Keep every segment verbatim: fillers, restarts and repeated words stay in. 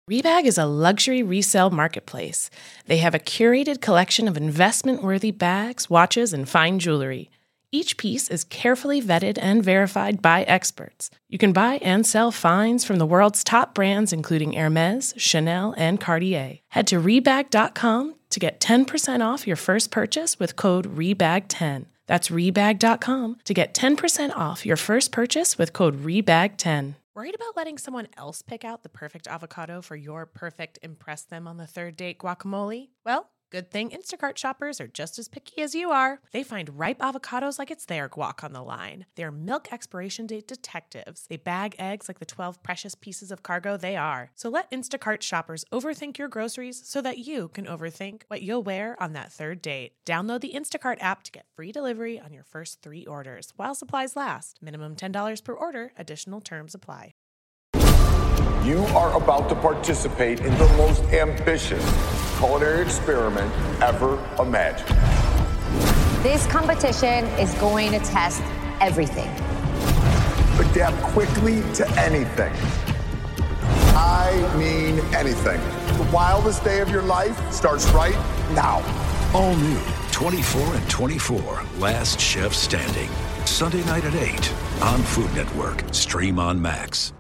Rebag is a luxury resale marketplace. They have a curated collection of investment-worthy bags, watches, and fine jewelry. Each piece is carefully vetted and verified by experts. You can buy and sell finds from the world's top brands, including Hermes, Chanel, and Cartier. Head to Rebag dot com to get ten percent off your first purchase with code Rebag ten. That's Rebag dot com to get ten percent off your first purchase with code Rebag ten. Worried about letting someone else pick out the perfect avocado for your perfect impress them on the third date guacamole? Well, good thing Instacart shoppers are just as picky as you are. They find ripe avocados like it's their guac on the line. They're milk expiration date detectives. They bag eggs like the twelve precious pieces of cargo they are. So let Instacart shoppers overthink your groceries so that you can overthink what you'll wear on that third date. Download the Instacart app to get free delivery on your first three orders while supplies last. Minimum ten dollars per order. Additional terms apply. You are about to participate in the most ambitious culinary experiment ever imagined. This competition is going to test everything. Adapt quickly to anything. I mean anything. The wildest day of your life starts right now. All new, twenty-four and twenty-four, Last Chef Standing. Sunday night at eight on Food Network. Stream on Max.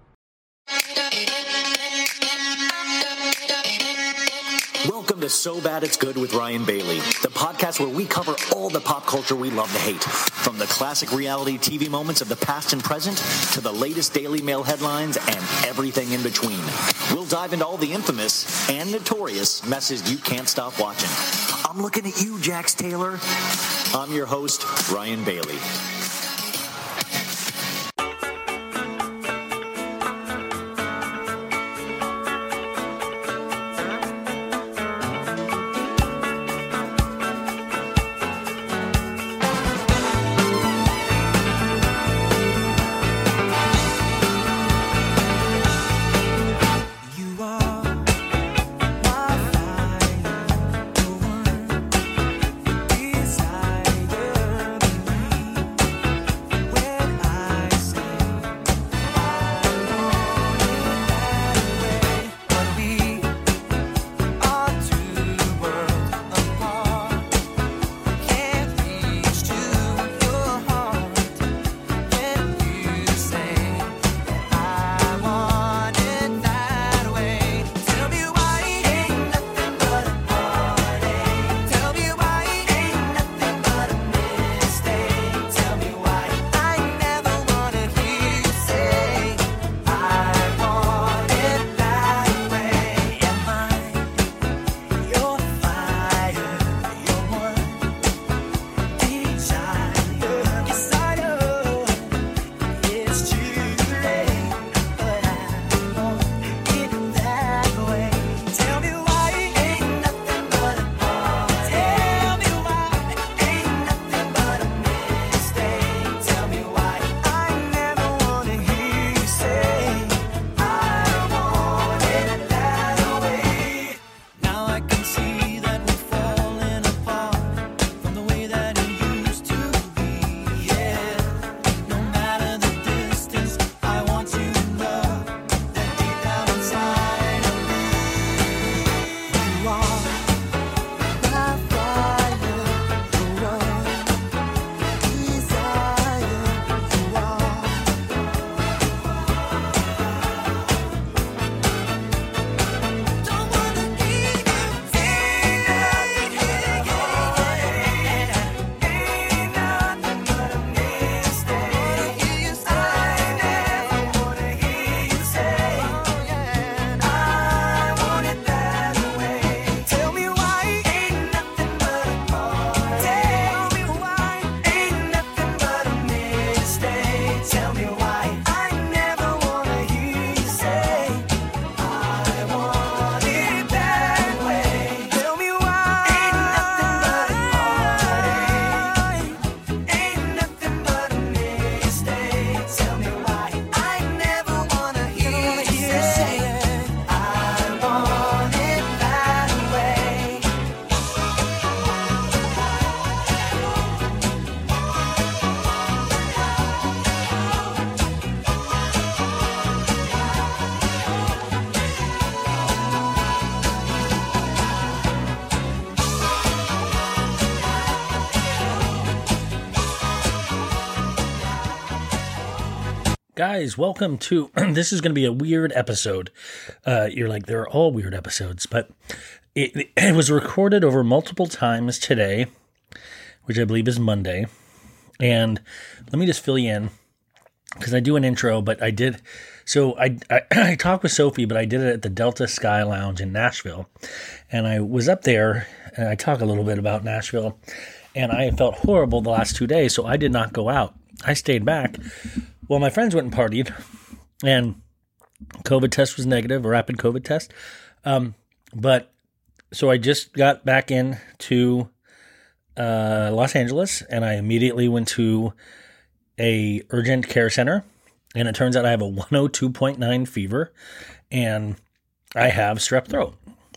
Welcome to So Bad It's Good with Ryan Bailey, the podcast where we cover all the pop culture we love to hate, from the classic reality T V moments of the past and present to the latest Daily Mail headlines and everything in between. We'll dive into all the infamous and notorious messes you can't stop watching. I'm looking at you, Jax Taylor. I'm your host, Ryan Bailey. Guys, welcome to, this is going to be a weird episode. Uh, you're like, they're all weird episodes, but it, it was recorded over multiple times today, which I believe is Monday. And let me just fill you in, because I do an intro, but I did, so I, I, I talked with Sophie, but I did it at the Delta Sky Lounge in Nashville. And I was up there, and I talk a little bit about Nashville, and I felt horrible the last two days, so I did not go out. I stayed back. Well, my friends went and partied, and COVID test was negative, a rapid COVID test. Um, but so I just got back in to uh, Los Angeles, and I immediately went to a urgent care center, and it turns out I have a one oh two point nine fever, and I have strep throat.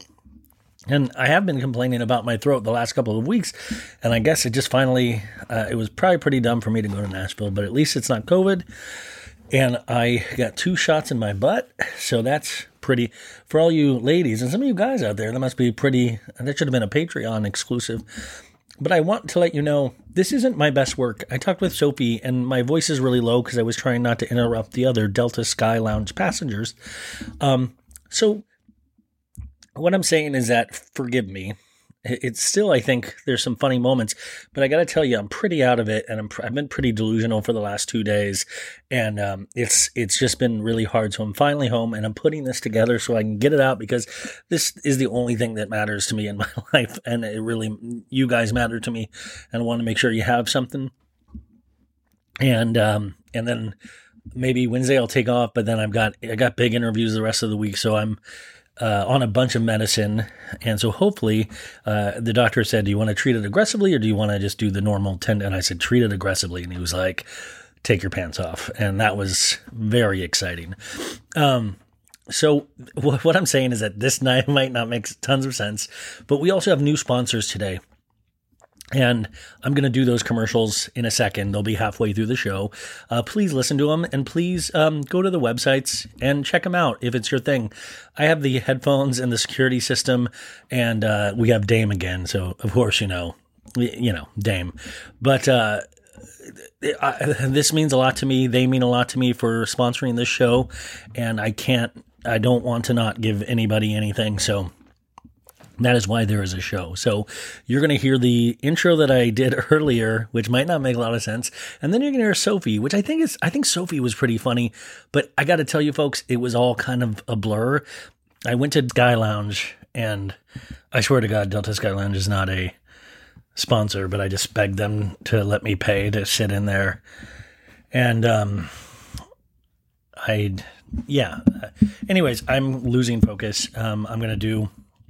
And I have been complaining about my throat the last couple of weeks, and I guess it just finally, uh, it was probably pretty dumb for me to go to Nashville, but at least it's not COVID. And I got two shots in my butt, so that's pretty, for all you ladies, and some of you guys out there, that must be pretty, that should have been a Patreon exclusive. But I want to let you know, this isn't my best work. I talked with Sophie, and my voice is really low because I was trying not to interrupt the other Delta Sky Lounge passengers. Um, so... What I'm saying is that, forgive me, it's still, I think, there's some funny moments, but I got to tell you, I'm pretty out of it, and I'm, I've been pretty delusional for the last two days, and um, it's it's just been really hard, so I'm finally home, and I'm putting this together so I can get it out, because this is the only thing that matters to me in my life, and it really, you guys matter to me, and I want to make sure you have something, and um, and then maybe Wednesday I'll take off, but then I've got, I got big interviews the rest of the week, so I'm Uh, on a bunch of medicine, and so hopefully uh, the doctor said, do you want to treat it aggressively or do you want to just do the normal ten? And I said, treat it aggressively, and he was like, take your pants off, and that was very exciting. Um, so w- what I'm saying is that this night might not make tons of sense, but we also have new sponsors today. And I'm going to do those commercials in a second. They'll be halfway through the show. Uh, please listen to them, and please um, go to the websites and check them out if it's your thing. I have the headphones and the security system, and uh, we have Dame again. So, of course, you know, you know, Dame. But uh, I, this means a lot to me. They mean a lot to me for sponsoring this show, and I can't, I don't want to not give anybody anything. So that is why there is a show. So you're going to hear the intro that I did earlier, which might not make a lot of sense. And then you're going to hear Sophie, which I think is, I think Sophie was pretty funny, but I got to tell you folks, it was all kind of a blur. I went to Sky Lounge, and I swear to God, Delta Sky Lounge is not a sponsor, but I just begged them to let me pay to sit in there. And, um, I, yeah, anyways, I'm losing focus. Um, I'm going to do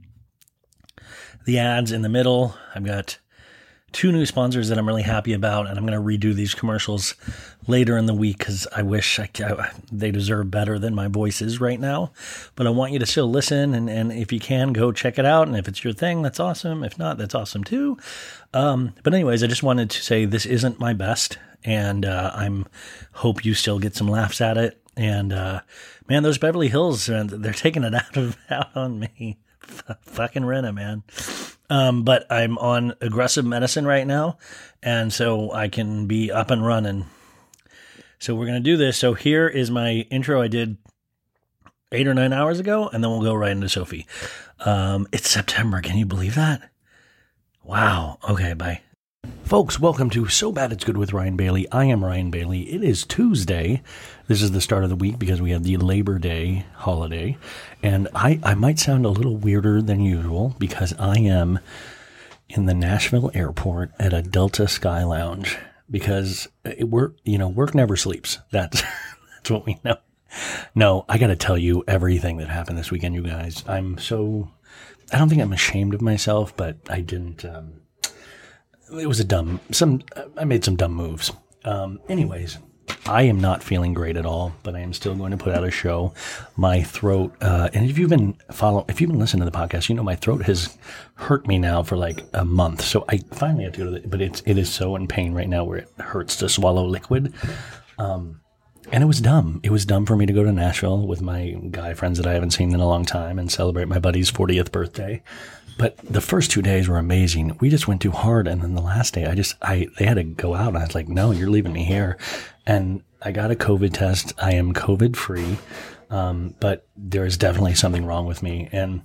the ads in the middle. I've got two new sponsors that I'm really happy about, and I'm going to redo these commercials later in the week because I wish I, I, they deserve better than my voice is right now. But I want you to still listen, and, and if you can, go check it out. And if it's your thing, that's awesome. If not, that's awesome too. Um, but anyways, I just wanted to say this isn't my best, and uh, I'm hope you still get some laughs at it. And uh, man, those Beverly Hills, uh, they're taking it out of out on me. F- fucking Rena, man. Um, but I'm on aggressive medicine right now, and so I can be up and running. So we're going to do this. So here is my intro I did eight or nine hours ago, and then we'll go right into Sophie. Um, it's September. Can you believe that? Wow. Okay, bye. Folks, welcome to So Bad It's Good with Ryan Bailey. I am Ryan Bailey. It is Tuesday. This is the start of the week because we have the Labor Day holiday. And I, I might sound a little weirder than usual because I am in the Nashville airport at a Delta Sky Lounge because it, work, you know, work never sleeps. That's, that's what we know. No, I got to tell you everything that happened this weekend, you guys. I'm so, I don't think I'm ashamed of myself, but I didn't, um, it was a dumb, some, I made some dumb moves. Um, anyways, I am not feeling great at all, but I am still going to put out a show. My throat, uh, and if you've been follow, if you've been listening to the podcast, you know, my throat has hurt me now for like a month. So I finally have to go to the, but it's, it is so in pain right now where it hurts to swallow liquid. Um, and it was dumb. It was dumb for me to go to Nashville with my guy friends that I haven't seen in a long time and celebrate my buddy's fortieth birthday. But the first two days were amazing. We just went too hard. And then the last day, I just, I, they had to go out. And I was like, no, you're leaving me here. And I got a COVID test. I am COVID free, um, but there is definitely something wrong with me. And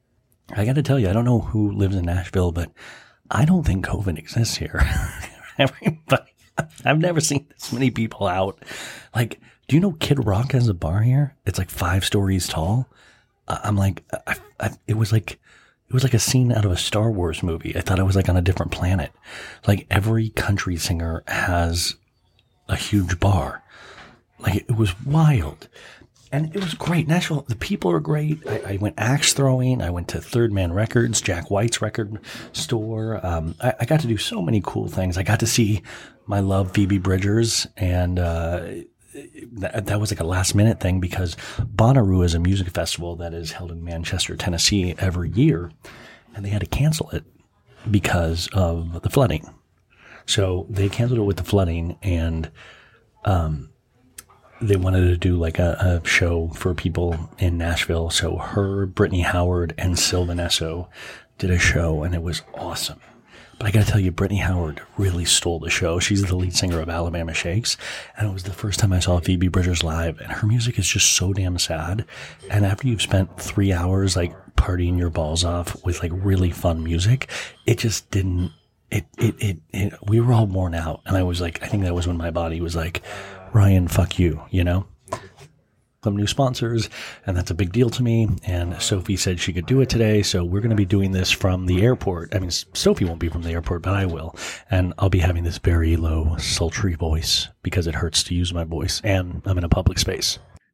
I got to tell you, I don't know who lives in Nashville, but I don't think COVID exists here. Everybody, I've never seen this many people out. Like, do you know Kid Rock has a bar here? It's like five stories tall. I'm like, I, I, it was like, it was like a scene out of a Star Wars movie. I thought I was like on a different planet. Like every country singer has a huge bar. Like it was wild. And it was great. Nashville, the people are great. I, I went axe throwing. I went to Third Man Records, Jack White's record store. Um, I, I got to do so many cool things. I got to see my love, Phoebe Bridgers, and uh, that, that was like a last minute thing because Bonnaroo is a music festival that is held in Manchester, Tennessee every year, and they had to cancel it because of the flooding. So they canceled it with the flooding, and um, they wanted to do like a, a show for people in Nashville. So her, Brittany Howard, and Sylvan Esso did a show, and it was awesome. But I got to tell you, Brittany Howard really stole the show. She's the lead singer of Alabama Shakes, and it was the first time I saw Phoebe Bridgers live, and her music is just so damn sad. And after you've spent three hours like partying your balls off with like really fun music, it just didn't. It, it, it, it, we were all worn out. And I was like, I think that was when my body was like, Ryan, fuck you, you know? Some new sponsors, and that's a big deal to me. And Sophie said she could do it today. So we're going to be doing this from the airport. I mean, Sophie won't be from the airport, but I will. And I'll be having this very low, sultry voice because it hurts to use my voice. And I'm in a public space.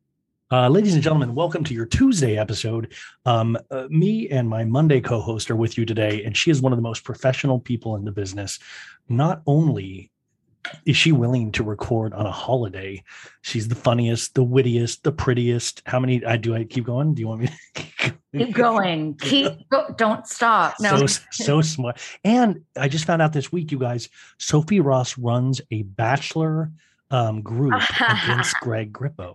Uh, ladies and gentlemen, welcome to your Tuesday episode. Um, uh, me and my Monday co-host are with you today, and she is one of the most professional people in the business. Not only is she willing to record on a holiday, she's the funniest, the wittiest, the prettiest. How many? I do. I keep going. Do you want me to keep going? Keep go, don't stop. No, so so smart. And I just found out this week, you guys, Sophie Ross runs a bachelor um, group against Greg Grippo.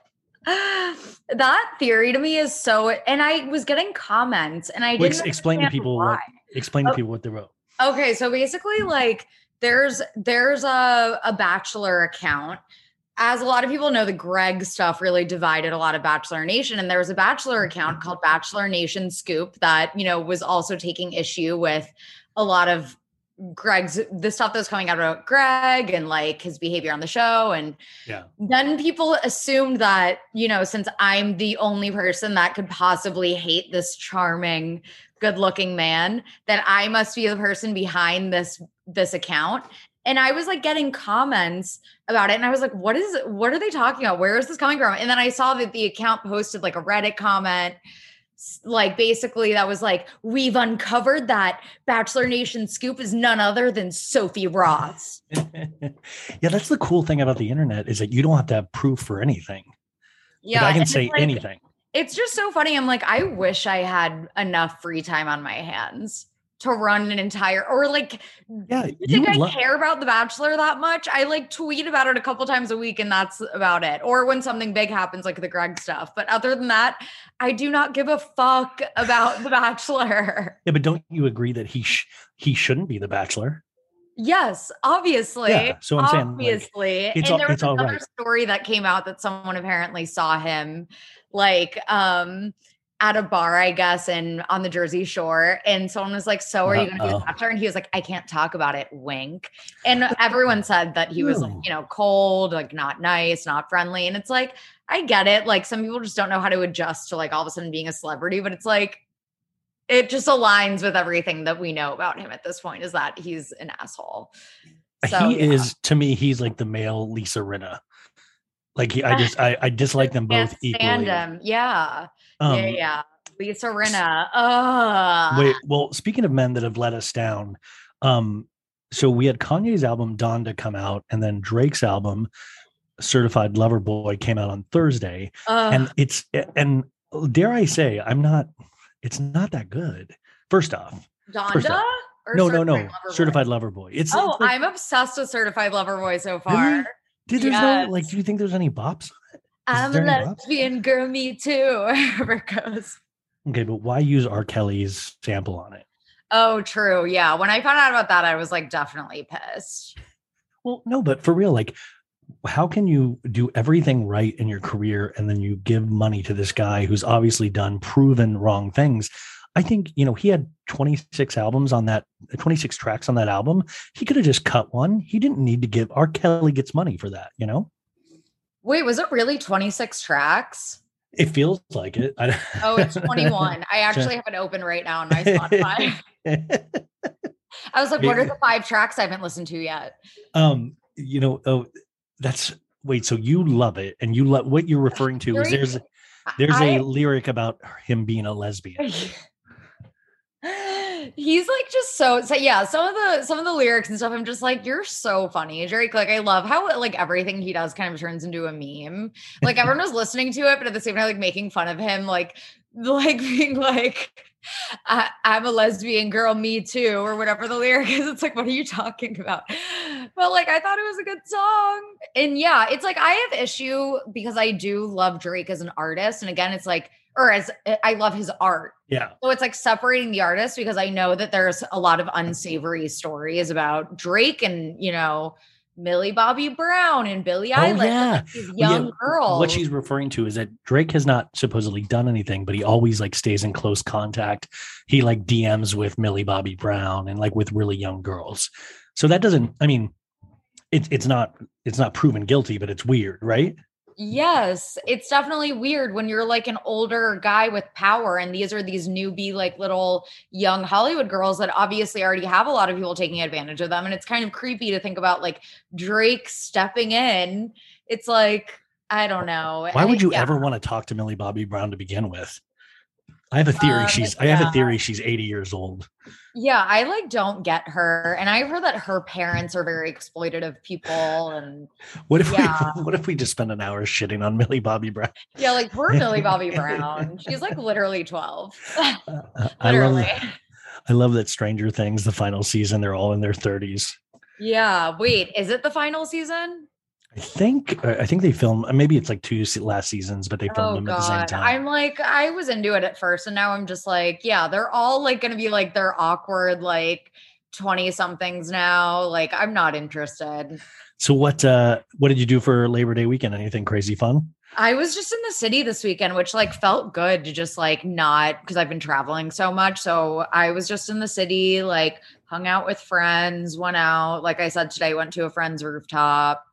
That theory to me is so, and I was getting comments, and I didn't Wait, explain to people why. what explain to oh, people what they wrote. Okay, so basically, like there's there's a a Bachelor account. As a lot of people know, the Greg stuff really divided a lot of Bachelor Nation, and there was a Bachelor account called Bachelor Nation Scoop that, you know, was also taking issue with a lot of Greg's, the stuff that was coming out about Greg and like his behavior on the show. And yeah. Then people assumed that, you know, since I'm the only person that could possibly hate this charming, good looking man, that I must be the person behind this, this account. And I was like getting comments about it. And I was like, what is it? What are they talking about? Where is this coming from? And then I saw that the account posted like a Reddit comment, like basically that was like, we've uncovered that Bachelor Nation Scoop is none other than Sophie Ross. Yeah, that's the cool thing about the internet is that you don't have to have proof for anything. Yeah, like I can say like, anything. It's just so funny. I'm like, I wish I had enough free time on my hands to run an entire, or like, yeah, you, you think I lo- care about The Bachelor that much? I like tweet about it a couple times a week and that's about it. Or when something big happens, like the Greg stuff. But other than that, I do not give a fuck about The Bachelor. Yeah, but don't you agree that he sh- he shouldn't be The Bachelor? Yes, obviously. Yeah, so I'm saying, obviously. like, it's and all, there was it's all another right. story that came out that someone apparently saw him like um at a bar, I guess, and on the Jersey Shore. And someone was like, so are you going to be the Bachelor? And he was like, I can't talk about it. Wink. And everyone said that he was, like, you know, cold, like not nice, not friendly. And it's like, I get it. Like some people just don't know how to adjust to like all of a sudden being a celebrity, but it's like, it just aligns with everything that we know about him at this point is that he's an asshole. So, he yeah. is, to me, he's like the male Lisa Rinna. Like he, I just, I, I dislike them both Can't equally. stand him. Yeah. Um, yeah, yeah. Lisa Rinna. Oh. Wait, well, speaking of men that have let us down, um, so we had Kanye's album Donda come out, and then Drake's album Certified Lover Boy came out on Thursday, Ugh. and it's and dare I say, I'm not. It's not that good. First off, first Donda? off, Or no, no, no, Certified Lover Boy? Certified Lover Boy. It's Oh, it's like, I'm obsessed with Certified Lover Boy so far. Really? Dude, there's Yes. no like. Do you think there's any bops? Is I'm a there any bops? lesbian girl, me too. Wherever it goes. Okay, but why use R. Kelly's sample on it? Oh, true. Yeah. When I found out about that, I was like definitely pissed. Well, no, but for real, like how can you do everything right in your career and then you give money to this guy who's obviously done proven wrong things? I think, you know, he had twenty-six albums on that, twenty-six tracks on that album. He could have just cut one. He didn't need to give, R. Kelly gets money for that, you know? Wait, was it really twenty-six tracks? It feels like it. Oh, it's twenty-one. I actually have it open right now on my Spotify. I was like, what are the five tracks I haven't listened to yet? Um, you know, oh, that's wait, so you love it, and you love what you're referring to is there's there's I, a lyric about him being a lesbian. He's like just so so yeah, some of the some of the lyrics and stuff, I'm just like, you're so funny, Drake. Like, I love how like everything he does kind of turns into a meme. Like everyone was listening to it, but at the same time, like making fun of him, like like being like, I, I'm a lesbian girl, me too, or whatever the lyric is. It's like, what are you talking about? But like, I thought it was a good song. And yeah, it's like, I have issue because I do love Drake as an artist. And again, it's like, or as I love his art. Yeah. So it's like separating the artist, because I know that there's a lot of unsavory stories about Drake and, you know, Millie Bobby Brown and Billie Eilish. Oh, yeah. Like these young yeah. girls. What she's referring to is that Drake has not supposedly done anything, but he always like stays in close contact. He like D Ms with Millie Bobby Brown and like with really young girls. So that doesn't, I mean, it, it's not, it's not proven guilty, but it's weird, right? Yes, it's definitely weird when you're like an older guy with power, and these are these newbie like little young Hollywood girls that obviously already have a lot of people taking advantage of them. And it's kind of creepy to think about like Drake stepping in. It's like, I don't know. Why would you yeah. ever want to talk to Millie Bobby Brown to begin with? I have a theory. Um, she's, yeah. I have a theory. She's eighty years old. Yeah. I like, don't get her. And I've heard that her parents are very exploitative people. And what if yeah. we, what if we just spend an hour shitting on Millie Bobby Brown? Yeah. Like poor Millie Bobby Brown. She's like literally twelve. uh, I literally. love, I love that Stranger Things, the final season, they're all in their thirties. Yeah. Wait, is it the final season? I think I think they filmed, maybe it's like two last seasons, but they filmed oh, them God. at the same time. I'm like, I was into it at first, and now I'm just like, yeah, they're all like going to be like they're awkward, like twenty somethings now. Like, I'm not interested. So what uh what did you do for Labor Day weekend? Anything crazy fun? I was just in the city this weekend, which like felt good to just like not, because I've been traveling so much. So I was just in the city, like hung out with friends, went out. Like I said, today went to a friend's rooftop.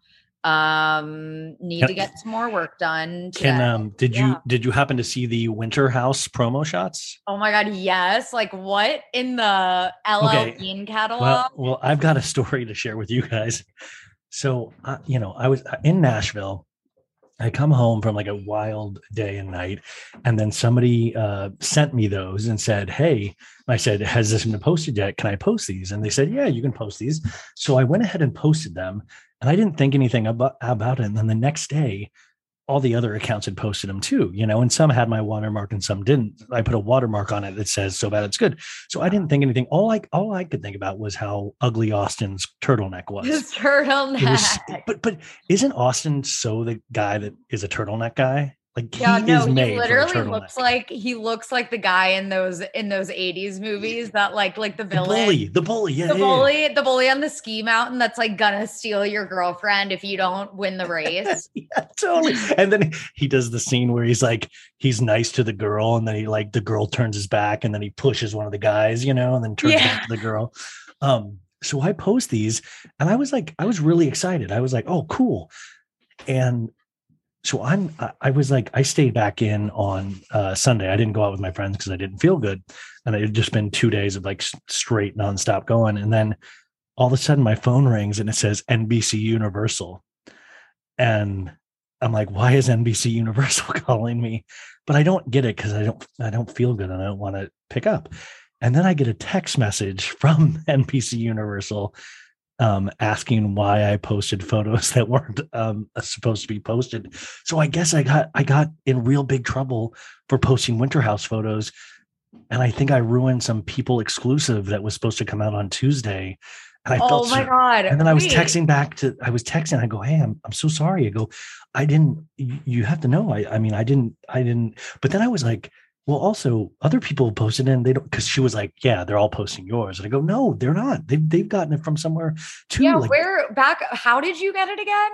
Um, need can, to get some more work done today. Can um did yeah. you did you happen to see the Winter House promo shots? Oh my God, yes. Like what in the L L Okay. Bean catalog? Well, well, I've got a story to share with you guys. So, uh, you know, I was in Nashville. I come home from like a wild day and night, and then somebody uh, sent me those and said, "Hey," I said, "Has this been posted yet? Can I post these?" And they said, "Yeah, you can post these." So I went ahead and posted them, and I didn't think anything about, about it. And then the next day, all the other accounts had posted them too, you know, and some had my watermark and some didn't. I put a watermark on it that says "So Bad It's Good." So I didn't think anything. All I all I could think about was how ugly Austin's turtleneck was. His turtleneck. It was, but but isn't Austin so the guy that is a turtleneck guy? Like he yeah, no, is he made literally for a looks turtleneck. like he looks like the guy in those in those eighties movies that like like the The villain. bully, the bully, yeah, the yeah, bully, the bully on the ski mountain that's like gonna steal your girlfriend if you don't win the race. yeah, totally. And then he does the scene where he's like, he's nice to the girl, and then he like the girl turns his back, and then he pushes one of the guys, you know, and then turns Yeah. back to the girl. Um, so I post these, and I was like, I was really excited. I was like, oh, cool. And so I'm, I- I was like, I stayed back in on uh, Sunday. I didn't go out with my friends because I didn't feel good. And it had just been two days of like s- straight nonstop going. And then all of a sudden my phone rings and it says N B C Universal. And I'm like, why is N B C Universal calling me? But I don't get it because I don't, I don't feel good and I don't want to pick up. And then I get a text message from N B C Universal um, asking why I posted photos that weren't um, supposed to be posted. So I guess I got I got in real big trouble for posting Winter House photos, and I think I ruined some People exclusive that was supposed to come out on Tuesday. And I Oh felt my so- God. And then I was Wait. texting back to I was texting. I go, "Hey, I'm I'm so sorry." I go, "I didn't. You, you have to know. I I mean, I didn't. I didn't." But then I was like, well, also other people posted it and they don't, because she was like, yeah, they're all posting yours. And I go, no, they're not. They've, they've gotten it from somewhere too. Yeah, like, where back? How did you get it again?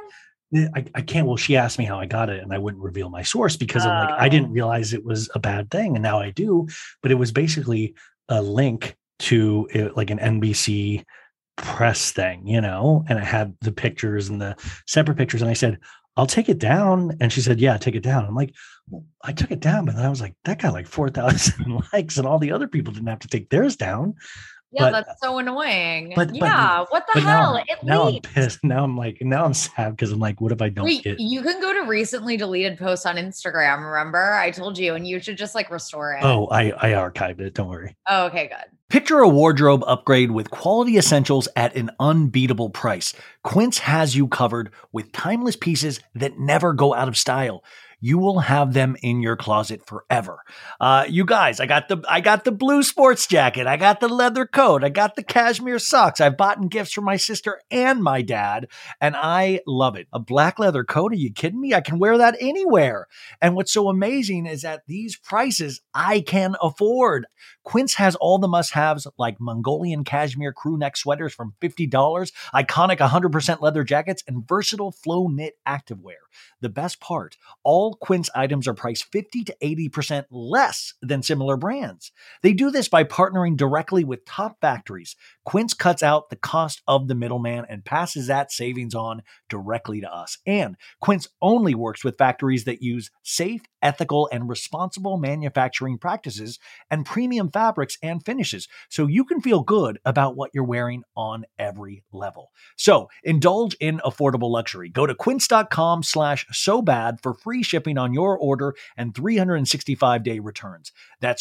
I, I can't. Well, she asked me how I got it, and I wouldn't reveal my source because oh. I'm like, I didn't realize it was a bad thing, and now I do. But it was basically a link to it, like an N B C press thing, you know, and I had the pictures and the separate pictures, and I said, I'll take it down. And she said, yeah, take it down. I'm like, well, I took it down, but then I was like, that got like four thousand likes, and all the other people didn't have to take theirs down. Yeah, but, that's so annoying. But, yeah, but, what the but hell? Now, it now leaked. I'm pissed. Now I'm like, now I'm sad because I'm like, what if I don't Wait, get? You can go to recently deleted posts on Instagram. Remember, I told you, and you should just like restore it. Oh, I I archived it. Don't worry. Oh, okay, good. Picture a wardrobe upgrade with quality essentials at an unbeatable price. Quince has you covered with timeless pieces that never go out of style. You will have them in your closet forever. Uh, you guys, I got the I got the blue sports jacket. I got the leather coat. I got the cashmere socks. I've bought gifts for my sister and my dad, and I love it. A black leather coat? Are you kidding me? I can wear that anywhere. And what's so amazing is at these prices, I can afford. Quince has all the must-haves like Mongolian cashmere crew neck sweaters from fifty dollars, iconic one hundred percent leather jackets, and versatile flow knit activewear. The best part, all Quince items are priced fifty to eighty percent less than similar brands. They do this by partnering directly with top factories. Quince cuts out the cost of the middleman and passes that savings on directly to us. And Quince only works with factories that use safe, ethical, and responsible manufacturing practices and premium fabrics and finishes, so you can feel good about what you're wearing on every level. So indulge in affordable luxury. Go to quince.com slash so bad for free shipping on your order and three hundred sixty-five day returns. That's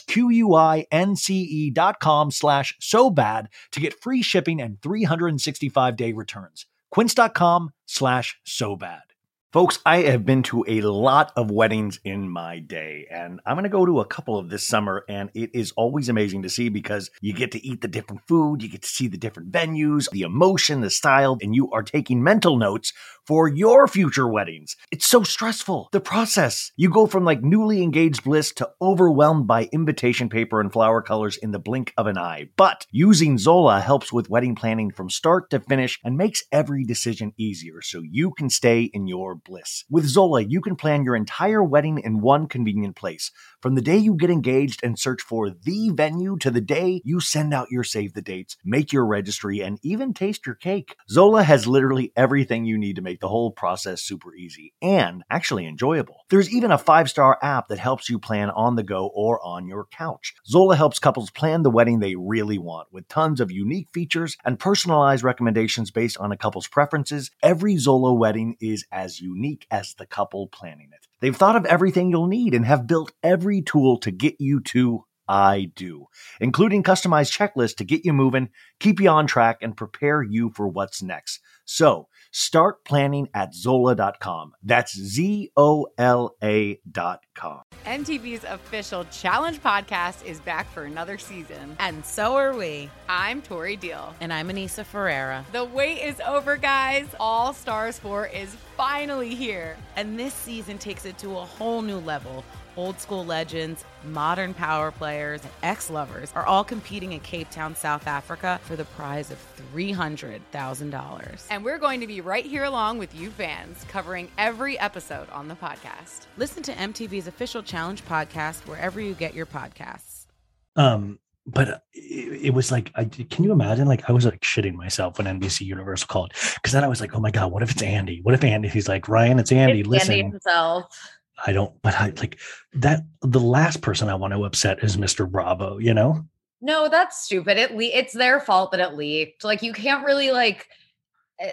Q-U-I-N-C-E dot com slash so bad to get free shipping and three hundred sixty-five day returns. Quince.com slash so bad. Folks, I have been to a lot of weddings in my day, and I'm going to go to a couple of this summer, and it is always amazing to see because you get to eat the different food, you get to see the different venues, the emotion, the style, and you are taking mental notes for your future weddings. It's so stressful, the process. You go from like newly engaged bliss to overwhelmed by invitation paper and flower colors in the blink of an eye. But using Zola helps with wedding planning from start to finish and makes every decision easier so you can stay in your bliss. With Zola, you can plan your entire wedding in one convenient place. From the day you get engaged and search for the venue to the day you send out your save the dates, make your registry, and even taste your cake. Zola has literally everything you need to make the whole process super easy and actually enjoyable. There's even a five-star app that helps you plan on the go or on your couch. Zola helps couples plan the wedding they really want with tons of unique features and personalized recommendations based on a couple's preferences. Every Zola wedding is as unique as the couple planning it. They've thought of everything you'll need and have built every tool to get you to I do, including customized checklists to get you moving, keep you on track, and prepare you for what's next. So start planning at Zola dot com. That's Z O L A dot com. M T V's official Challenge podcast is back for another season. And so are we. I'm Tori Deal. And I'm Anissa Ferreira. The wait is over, guys. All Stars four is finally here. And this season takes it to a whole new level. Old school legends, modern power players, and ex-lovers are all competing in Cape Town, South Africa for the prize of three hundred thousand dollars. And we're going to be right here along with you fans, covering every episode on the podcast. Listen to M T V's official Challenge podcast wherever you get your podcasts. Um, but it, it was like, I, can you imagine? Like, I was like shitting myself when N B C Universal called, because then I was like, oh my God, what if it's Andy? What if Andy? He's like, Ryan, it's Andy. It's Listen. Andy himself. I don't, but I like that. The last person I want to upset is Mister Bravo, you know? No, that's stupid. It le- it's their fault that it leaked. Like, you can't really like, uh,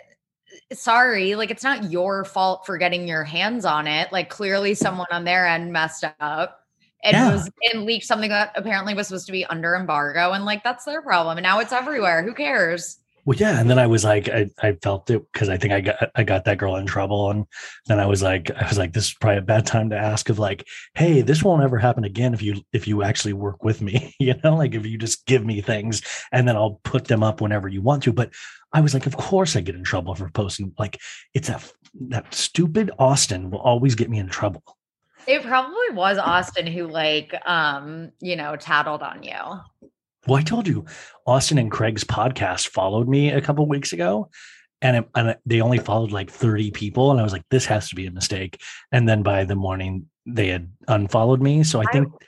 sorry, like it's not your fault for getting your hands on it. Like, clearly someone on their end messed up and Yeah. was and leaked something that apparently was supposed to be under embargo. And like, that's their problem. And now it's everywhere. Who cares? Well, yeah. And then I was like, I, I felt it because I think I got, I got that girl in trouble. And then I was like, I was like, this is probably a bad time to ask of like, hey, this won't ever happen again if you, if you actually work with me, you know, like if you just give me things and then I'll put them up whenever you want to. But I was like, of course I get in trouble for posting. Like, it's that, that stupid Austin will always get me in trouble. It probably was Austin who like, um, you know, tattled on you. Well, I told you, Austin and Craig's podcast followed me a couple of weeks ago, and, it, and they only followed like thirty people. And I was like, this has to be a mistake. And then by the morning they had unfollowed me. So I think, I,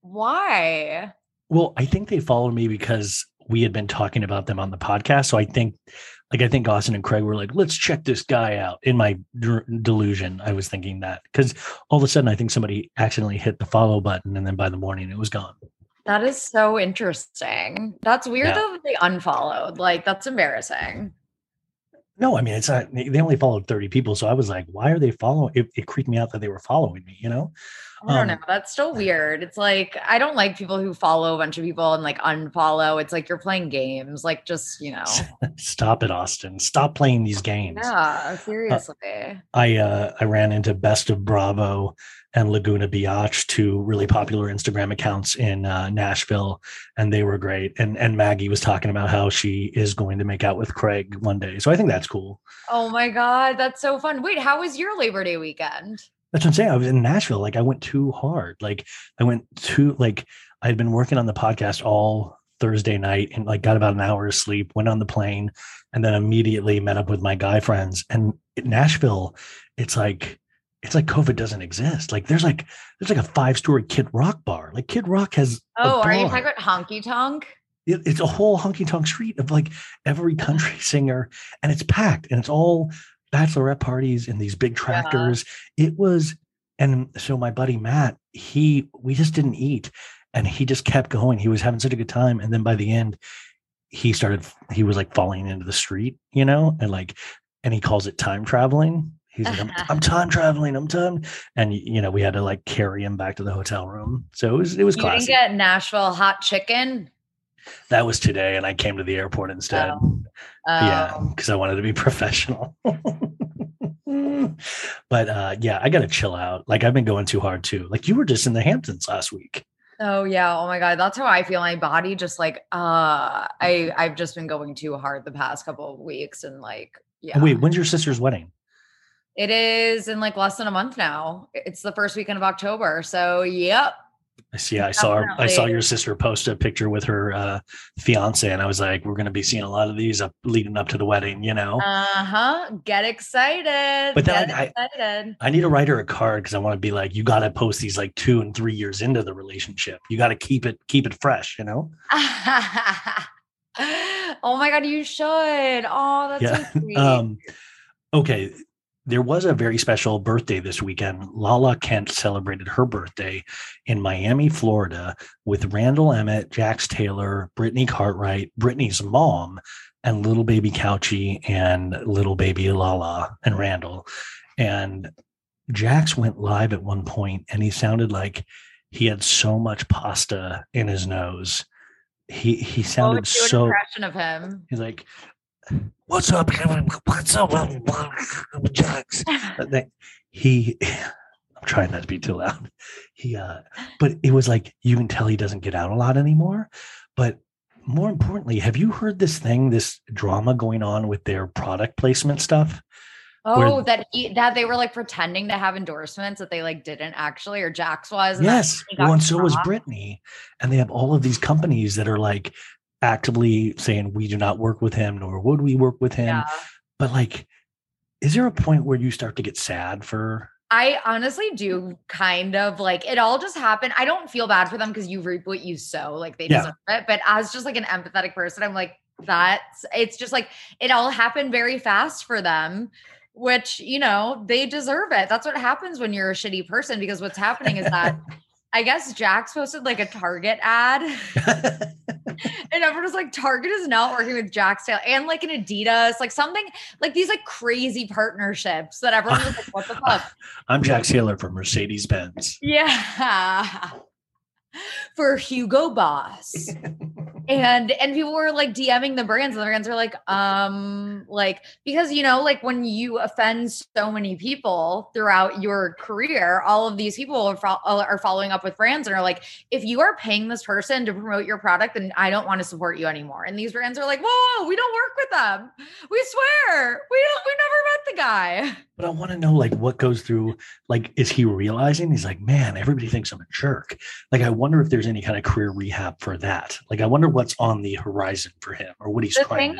why? Well, I think they followed me because we had been talking about them on the podcast. So I think, like, I think Austin and Craig were like, let's check this guy out. In my d- delusion, I was thinking that because all of a sudden I think somebody accidentally hit the follow button. And then by the morning it was gone. That is so interesting. That's weird Yeah. though that they unfollowed. Like, that's embarrassing. No, I mean, it's not, they only followed thirty people. So I was like, why are they following? It, it creeped me out that they were following me, you know? I don't Um, know. That's still weird. It's like, I don't like people who follow a bunch of people and like unfollow. It's like you're playing games. Like, just, you know. Stop it, Austin. Stop playing these games. Yeah, seriously. I uh, I ran into Best of Bravo and Laguna Biatch, two really popular Instagram accounts in uh, Nashville, and they were great. And and Maggie was talking about how she is going to make out with Craig one day. So I think that's cool. Oh my God, that's so fun. Wait, how was your Labor Day weekend? That's what I'm saying. I was in Nashville. Like I went too hard. Like I went too, like I had been working on the podcast all Thursday night and like got about an hour of sleep, went on the plane, and then immediately met up with my guy friends. And in Nashville, it's like, it's like COVID doesn't exist. Like there's like, there's like a five story Kid Rock bar. Like Kid Rock has. Oh, a are you bar. talking about Honky Tonk? It, it's a whole honky tonk street of like every country singer, and it's packed, and it's all bachelorette parties in these big tractors. Yeah. It was, and so my buddy Matt, he, we just didn't eat, and he just kept going. He was having such a good time, and then by the end, he started, he was like falling into the street, you know, and like, and he calls it time traveling. He's like, I'm, I'm time traveling. I'm time, and you know, we had to like carry him back to the hotel room. So it was, it was you classic. didn't get Nashville hot chicken? That was today, and I came to the airport instead. Oh. Oh. Yeah, because I wanted to be professional. But uh, yeah, I got to chill out. Like I've been going too hard too. Like you were just in the Hamptons last week. Oh yeah. Oh my God. That's how I feel. My body just like, uh, I, I've just been going too hard the past couple of weeks. And like, yeah. And wait, when's your sister's wedding? It is in like less than a month now. It's the first weekend of October. So yep. I see. I saw her, I saw your sister post a picture with her uh, fiance, and I was like, "We're going to be seeing a lot of these up leading up to the wedding," you know. Uh huh. Get excited. But then Get I, excited. I, I need to write her a card because I want to be like, "You got to post these like two and three years into the relationship. You got to keep it keep it fresh," you know. Oh my God, you should. Oh, that's yeah. so sweet. um, okay. There was a very special birthday this weekend. Lala Kent celebrated her birthday in Miami, Florida, with Randall Emmett, Jax Taylor, Brittany Cartwright, Brittany's mom, and little baby Couchy and little baby Lala and Randall. And Jax went live at one point, and he sounded like he had so much pasta in his nose. He he sounded oh, do so. An impression of him. He's like, "What's up, Kevin? What's up, Jax?" He, I'm trying not to be too loud. He, uh, but it was like you can tell he doesn't get out a lot anymore. But more importantly, have you heard this thing, this drama going on with their product placement stuff? Oh, Where, that he, that they were like pretending to have endorsements that they like didn't actually, or Jax was. And yes, well, and so was Brittany, and they have all of these companies that are like actively saying we do not work with him, nor would we work with him. Yeah. But like, is there a point where you start to get sad for? I honestly do kind of like it all just happened. I don't feel bad for them because you reap what you sow, like they Yeah. deserve it. But as just like an empathetic person, I'm like, that's it's just like it all happened very fast for them, which, you know, they deserve it. That's what happens when you're a shitty person, because what's happening is that I guess Jax posted like a Target ad. And everyone was like, Target is not working with Jax Taylor, and like an Adidas, like something like these like crazy partnerships that everyone was like, what the fuck? I'm Jax Taylor from Mercedes-Benz. Yeah. For Hugo Boss. and and people were like DMing the brands, and the brands are like, um, like, because, you know, like when you offend so many people throughout your career, all of these people are, fo- are following up with brands and are like, if you are paying this person to promote your product, then I don't want to support you anymore. And these brands are like, whoa, whoa, we don't work with them. We swear. We don't, we never met the guy. But I want to know, like, what goes through, like, is he realizing? He's like, man, everybody thinks I'm a jerk. Like, I wonder if there's any kind of career rehab for that. Like, I wonder what's on the horizon for him or what he's The trying thing to do.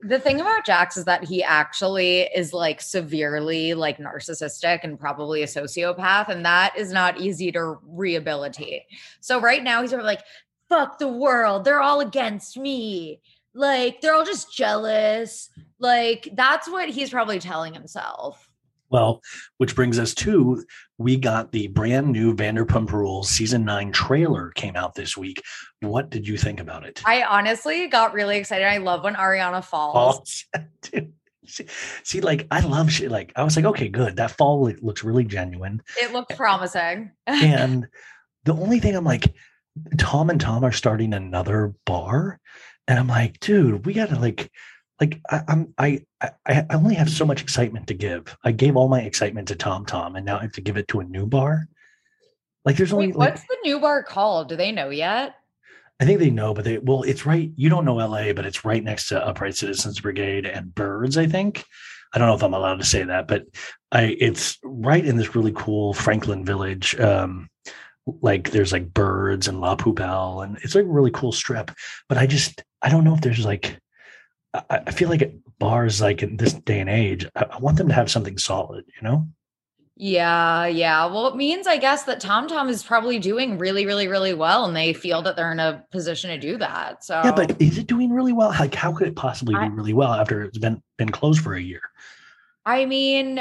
The thing about Jax is that he actually is like severely like narcissistic and probably a sociopath. And that is not easy to rehabilitate. So right now he's sort of like, fuck the world. They're all against me. Like, they're all just jealous. Like, that's what he's probably telling himself. Well, which brings us to, we got the brand new Vanderpump Rules season nine trailer came out this week. What did you think about it? I honestly got really excited. I love when Ariana falls. Dude, see, see, like, I love shit. Like, I was like, okay, good. That fall looks really genuine. It looked promising. And the only thing I'm like, Tom and Tom are starting another bar. And I'm like, dude, we got to like, Like I, I'm, I, I, I only have so much excitement to give. I gave all my excitement to Tom Tom, and now I have to give it to a new bar. Like, there's only. Wait, what's like, the new bar called? Do they know yet? I think they know, but they well, it's right. You don't know L A, but it's right next to Upright Citizens Brigade and Birds. I think. I don't know if I'm allowed to say that, but I. It's right in this really cool Franklin Village. Um, like there's like Birds and La Poubelle, and it's like a really cool strip. But I just, I don't know if there's like. I feel like bars, like in this day and age, I want them to have something solid, you know? Yeah, yeah. Well, it means, I guess, that Tom Tom is probably doing really, really, really well, and they feel that they're in a position to do that. So yeah, but is it doing really well? Like, how could it possibly I, do really well after it's been been closed for a year? I mean,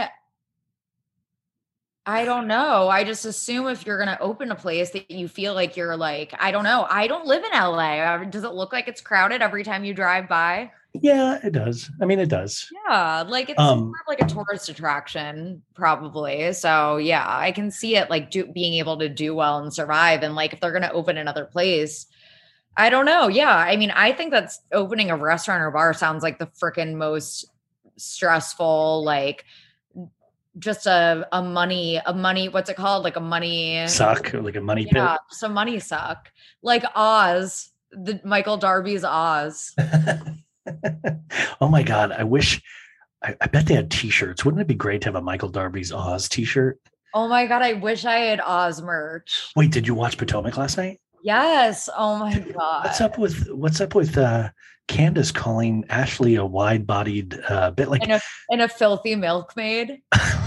I don't know. I just assume if you're going to open a place that you feel like you're like, I don't know. I don't live in L A. Does it look like it's crowded every time you drive by? Yeah, it does. I mean, it does. Yeah, like it's um, more of like a tourist attraction, probably. So yeah, I can see it like do, being able to do well and survive. And like if they're going to open another place, I don't know. Yeah, I mean, I think that's opening a restaurant or bar sounds like the freaking most stressful, like just a a money a money. What's it called? Like a money suck, or like a money yeah, pit. just a money suck, like Oz, the Michael Darby's Oz. Oh my God. I wish, I, I bet they had t-shirts. Wouldn't it be great to have a Michael Darby's Oz t-shirt? Oh my God. I wish I had Oz merch. Wait, did you watch Potomac last night? Yes. Oh my God. What's up with, what's up with uh, Candace calling Ashley a wide bodied uh, bit like, and a, and a filthy milkmaid.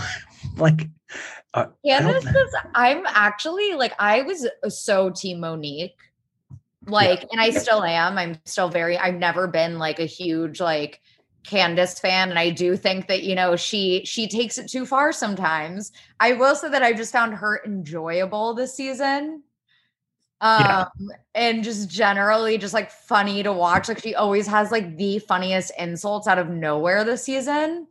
like, uh, Candace is, I'm actually like, I was so team Monique. Like, yeah. And I still am. I'm still very, I've never been like a huge like Candace fan. And I do think that, you know, she, she takes it too far sometimes. I will say that I just found her enjoyable this season. Um, yeah. And just generally just like funny to watch. Like she always has like the funniest insults out of nowhere this season.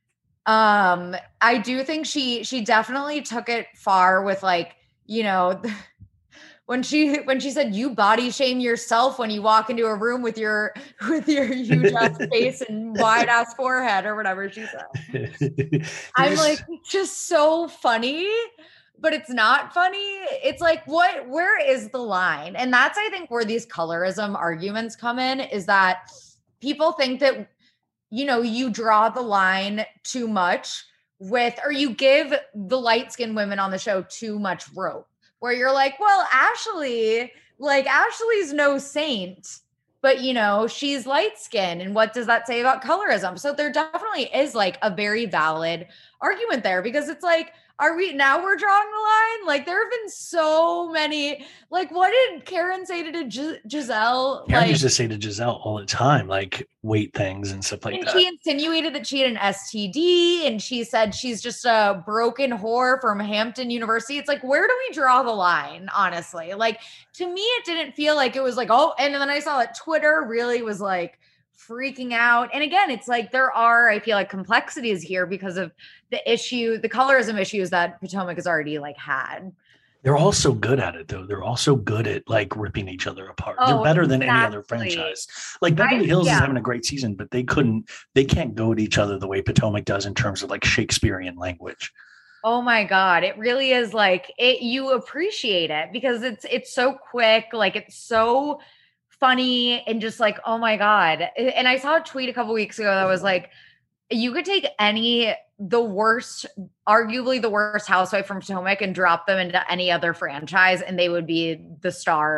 Um, I do think she, she definitely took it far with like, you know, When she when she said you body shame yourself when you walk into a room with your with your huge ass face and wide ass forehead or whatever she said. I'm like, it's just so funny, but it's not funny. It's like, what, where is the line? And that's, I think, where these colorism arguments come in, is that people think that, you know, you draw the line too much with, or you give the light-skinned women on the show too much rope. Where you're like, well, Ashley, like Ashley's no saint, but you know, she's light skinned. And what does that say about colorism? So there definitely is like a very valid argument there, because it's like, are we now we're drawing the line? Like there have been so many, like what did Karen say to Gis- Giselle? Karen like, used to say to Giselle all the time, like weight things and stuff like and that. She insinuated that she had an S T D, and she said she's just a broken whore from Hampton University. It's like, where do we draw the line? Honestly, like to me, it didn't feel like it was like, oh, and then I saw that Twitter really was like freaking out. And again, it's like there are, I feel like, complexities here because of the issue, the colorism issues that Potomac has already like had. They're all so good at it, though. They're also good at like ripping each other apart. Oh, They're better than exactly. any other franchise. Like Beverly I, Hills yeah. is having a great season, but they couldn't, they can't go at each other the way Potomac does in terms of like Shakespearean language. Oh my God. It really is like it, you appreciate it because it's, it's so quick. Like it's so funny and just like, oh my God. And I saw a tweet a couple weeks ago that was like, you could take any, the worst, arguably the worst housewife from Potomac and drop them into any other franchise and they would be the star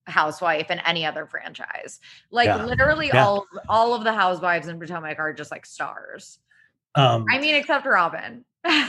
housewife in any other franchise. Like Yeah. literally Yeah. all all of the housewives in Potomac are just like stars. Um, I mean, except Robin.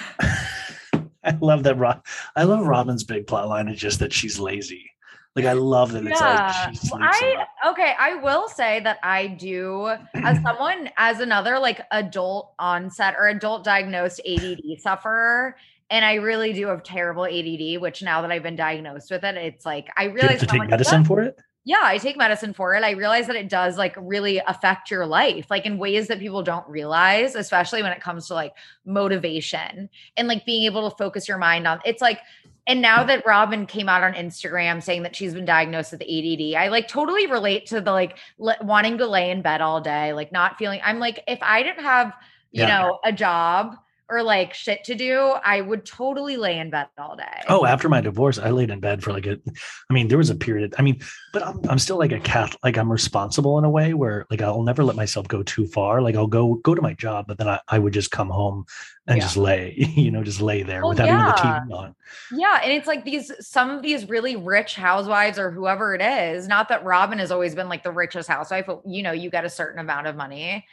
I love that. Rob, I love Robin's big plot line is just that she's lazy. Like I love that it's Yeah. like she sleeps a I lot. okay, I will say that I do as someone as another like adult onset or adult diagnosed A D D sufferer, and I really do have terrible A D D, which now that I've been diagnosed with it, it's like I Do you realize have to how take much- medicine for it? Yeah, I take medicine for it. I realize that it does like really affect your life, like in ways that people don't realize, especially when it comes to like motivation and like being able to focus your mind on it's like, and now that Robin came out on Instagram saying that she's been diagnosed with A D D, I like totally relate to the like le- wanting to lay in bed all day, like not feeling, I'm like, if I didn't have, you Yeah. know, a job or like shit to do, I would totally lay in bed all day. Oh, after my divorce, I laid in bed for like a, I mean, there was a period, I mean, but I'm, I'm still like a cat, like I'm responsible in a way where like, I'll never let myself go too far. Like I'll go, go to my job, but then I, I would just come home and Yeah. just lay, you know, just lay there Well, without yeah. even the T V on. Yeah. And it's like these, some of these really rich housewives or whoever it is, not that Robin has always been like the richest housewife, but you know, you get a certain amount of money.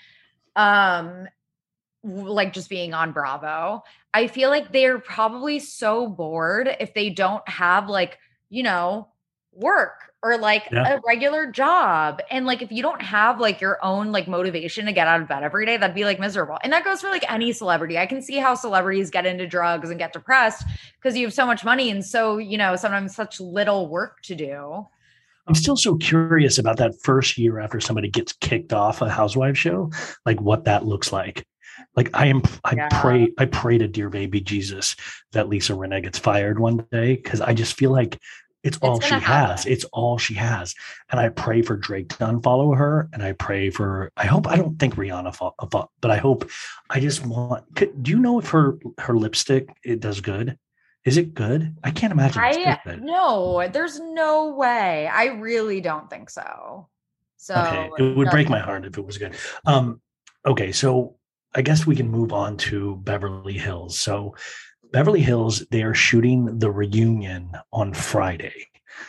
Um, like just being on Bravo. I feel like they're probably so bored if they don't have like, you know, work or like Yeah. a regular job. And like if you don't have like your own like motivation to get out of bed every day, that'd be like miserable. And that goes for like any celebrity. I can see how celebrities get into drugs and get depressed because you have so much money and so, you know, sometimes such little work to do. I'm still so curious about that first year after somebody gets kicked off a housewife show, like what that looks like. Like I am, I Yeah. pray, I pray to dear baby Jesus that Lisa Rinna gets fired one day because I just feel like it's all she gonna has. happen. It's all she has, and I pray for Drake to unfollow her, and I pray for. I hope I don't think Rihanna, fo- fo- but I hope. I just want. Could, do you know if her her lipstick it does good? Is it good? I can't imagine it's I good. no, there's no way. I really don't think so. So Okay, it would no. break my heart if it was good. Um, okay, so I guess we can move on to Beverly Hills. So Beverly Hills, they are shooting the reunion on Friday.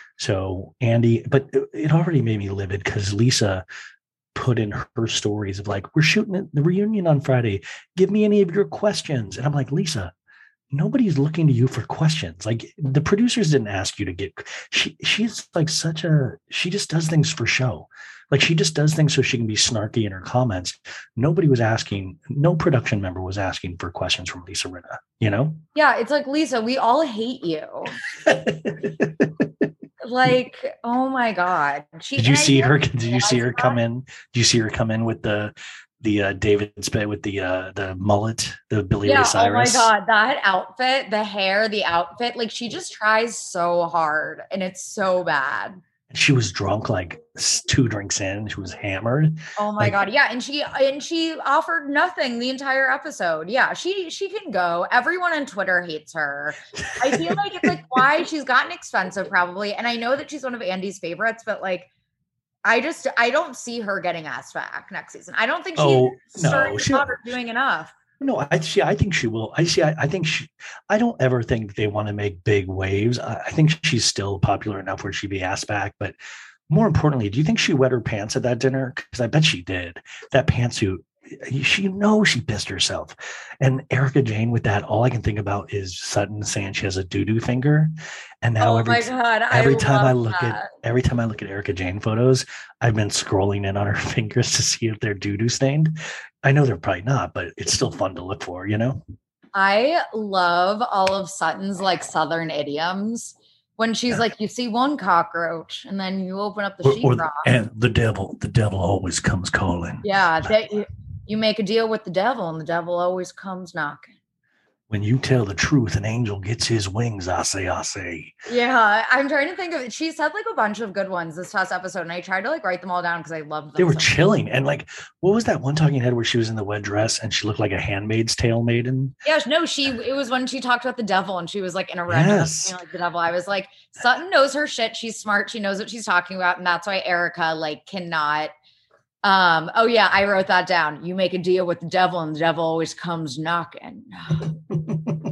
So Andy, but it- it already made me livid because Lisa put in her stories of like, we're shooting it- the reunion on Friday. Give me any of your questions. And I'm like, Lisa, nobody's looking to you for questions. Like the producers didn't ask you to get, she, she's like such a, she just does things for show. Like she just does things so she can be snarky in her comments. Nobody was asking, no production member was asking for questions from Lisa Rinna, you know? Yeah, it's like Lisa, we all hate you. Like, oh my God. She, Did you and I see feel her? like Did you see her realize come that. in? Did you see her come in with the, the uh, David Spade with the, uh, the mullet, the Billy Ray Yeah, oh my Cyrus? God. That outfit, the hair, the outfit, like she just tries so hard and it's so bad. She was drunk, like s- two drinks in. She was hammered. Oh my Like- God. Yeah. And she and she offered nothing the entire episode. Yeah, she she can go. Everyone on Twitter hates her. I feel like it's like why she's gotten expensive, probably. And I know that she's one of Andy's favorites, but like I just I don't see her getting asked back next season. I don't think she's Oh, no, starting she- to doing enough. No, I see. I think she will. I see. I, I think she. I don't ever think they want to make big waves. I, I think she's still popular enough where she'd be asked back. But more importantly, do you think she wet her pants at that dinner? Because I bet she did. That pantsuit. She, you know, she pissed herself. And Erica Jane with that. All I can think about is Sutton saying she has a doo doo finger. And now Oh every my God. I every time I love look that. at every time I look at Erica Jane photos, I've been scrolling in on her fingers to see if they're doo doo stained. I know they're probably not, but it's still fun to look for, you know? I love all of Sutton's like Southern idioms. When she's Yeah. like, you see one cockroach and then you open up the Or, or sheetrock. the, and the devil, the devil always comes calling. Yeah, that you, you make a deal with the devil and the devil always comes knocking. When you tell the truth, an angel gets his wings. I say, I say. Yeah, I'm trying to think of it. She said like a bunch of good ones this past episode, and I tried to like write them all down because I loved them. They were so much. chilling. And like, what was that one talking head where she was in the wet dress and she looked like a Handmaid's Tale maiden? Yeah, no, she it was when she talked about the devil and she was like in a red Yes. dress, like the devil. I was like, Sutton knows her shit. She's smart. She knows what she's talking about, and that's why Erica like cannot. Um. Oh yeah, I wrote that down. You make a deal with the devil, and the devil always comes knocking.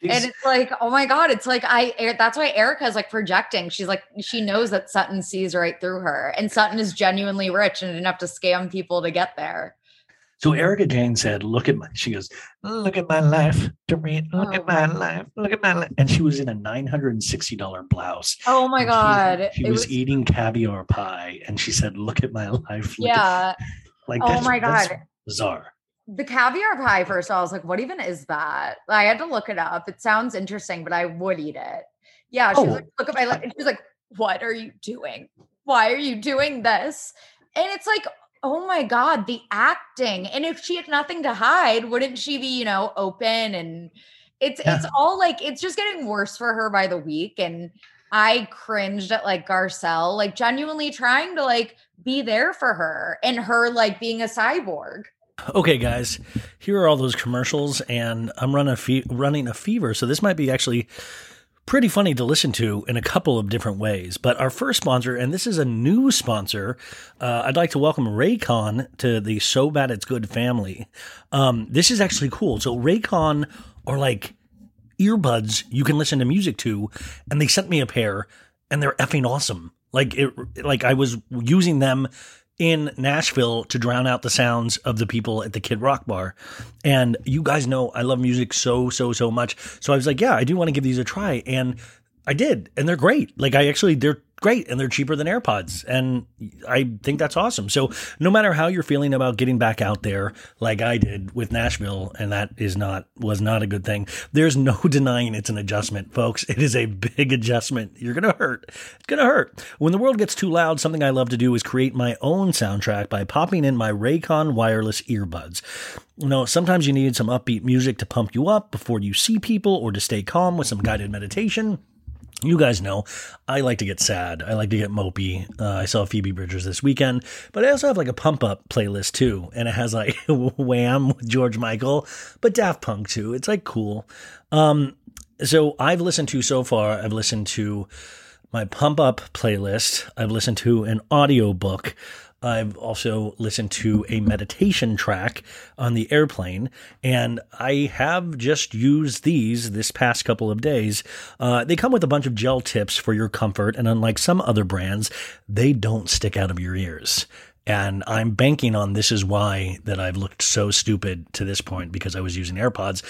And it's like, oh my God, it's like, I, that's why Erica's like projecting. She's like, she knows that Sutton sees right through her, and Sutton is genuinely rich and didn't have to scam people to get there. So Erica Jane said, look at my, she goes, look at my life, Doreen, look oh. at my life, look at my life. And she was in a nine hundred sixty dollars blouse. Oh my God. She, she was, was eating caviar pie. And she said, look at my life. Look yeah. At, like, oh my God. That's bizarre. The caviar pie, first of all, I was like, what even is that? I had to look it up. It sounds interesting, but I would eat it. Yeah. She oh. was like, look at my life. And she was like, what are you doing? Why are you doing this? And it's like, oh my God, the acting. And if she had nothing to hide, wouldn't she be, you know, open? And it's yeah. it's all like, it's just getting worse for her by the week. And I cringed at like Garcelle, like genuinely trying to like be there for her and her like being a cyborg. Okay, guys, here are all those commercials, and I'm running a, fe- running a fever. So this might be actually pretty funny to listen to in a couple of different ways. But our first sponsor, and this is a new sponsor, uh, I'd like to welcome Raycon to the So Bad It's Good family. Um, this is actually cool. So Raycon are like earbuds you can listen to music to, and they sent me a pair, and they're effing awesome. Like it, like I was using them in Nashville to drown out the sounds of the people at the Kid Rock bar. And you guys know I love music so, so, so much. So I was like, yeah, I do want to give these a try. And I did. And they're great. Like I actually, they're great, and they're cheaper than AirPods. And I think that's awesome. So no matter how you're feeling about getting back out there, like I did with Nashville, and that is not, was not a good thing. There's no denying it's an adjustment, folks. It is a big adjustment. You're going to hurt. It's going to hurt. When the world gets too loud, something I love to do is create my own soundtrack by popping in my Raycon wireless earbuds. You know, sometimes you need some upbeat music to pump you up before you see people, or to stay calm with some guided meditation. You guys know I like to get sad. I like to get mopey. Uh, I saw Phoebe Bridgers this weekend, but I also have like a pump up playlist too. And it has like Wham with George Michael, but Daft Punk too. It's like cool. Um, so I've listened to so far, I've listened to my pump up playlist. I've listened to an audiobook. I've also listened to a meditation track on the airplane, and I have just used these this past couple of days. Uh, they come with a bunch of gel tips for your comfort, and unlike some other brands, they don't stick out of your ears. And I'm banking on this is why that I've looked so stupid to this point, because I was using AirPods.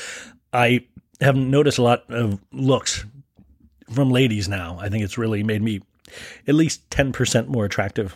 I have noticed a lot of looks from ladies now. I think it's really made me at least ten percent more attractive.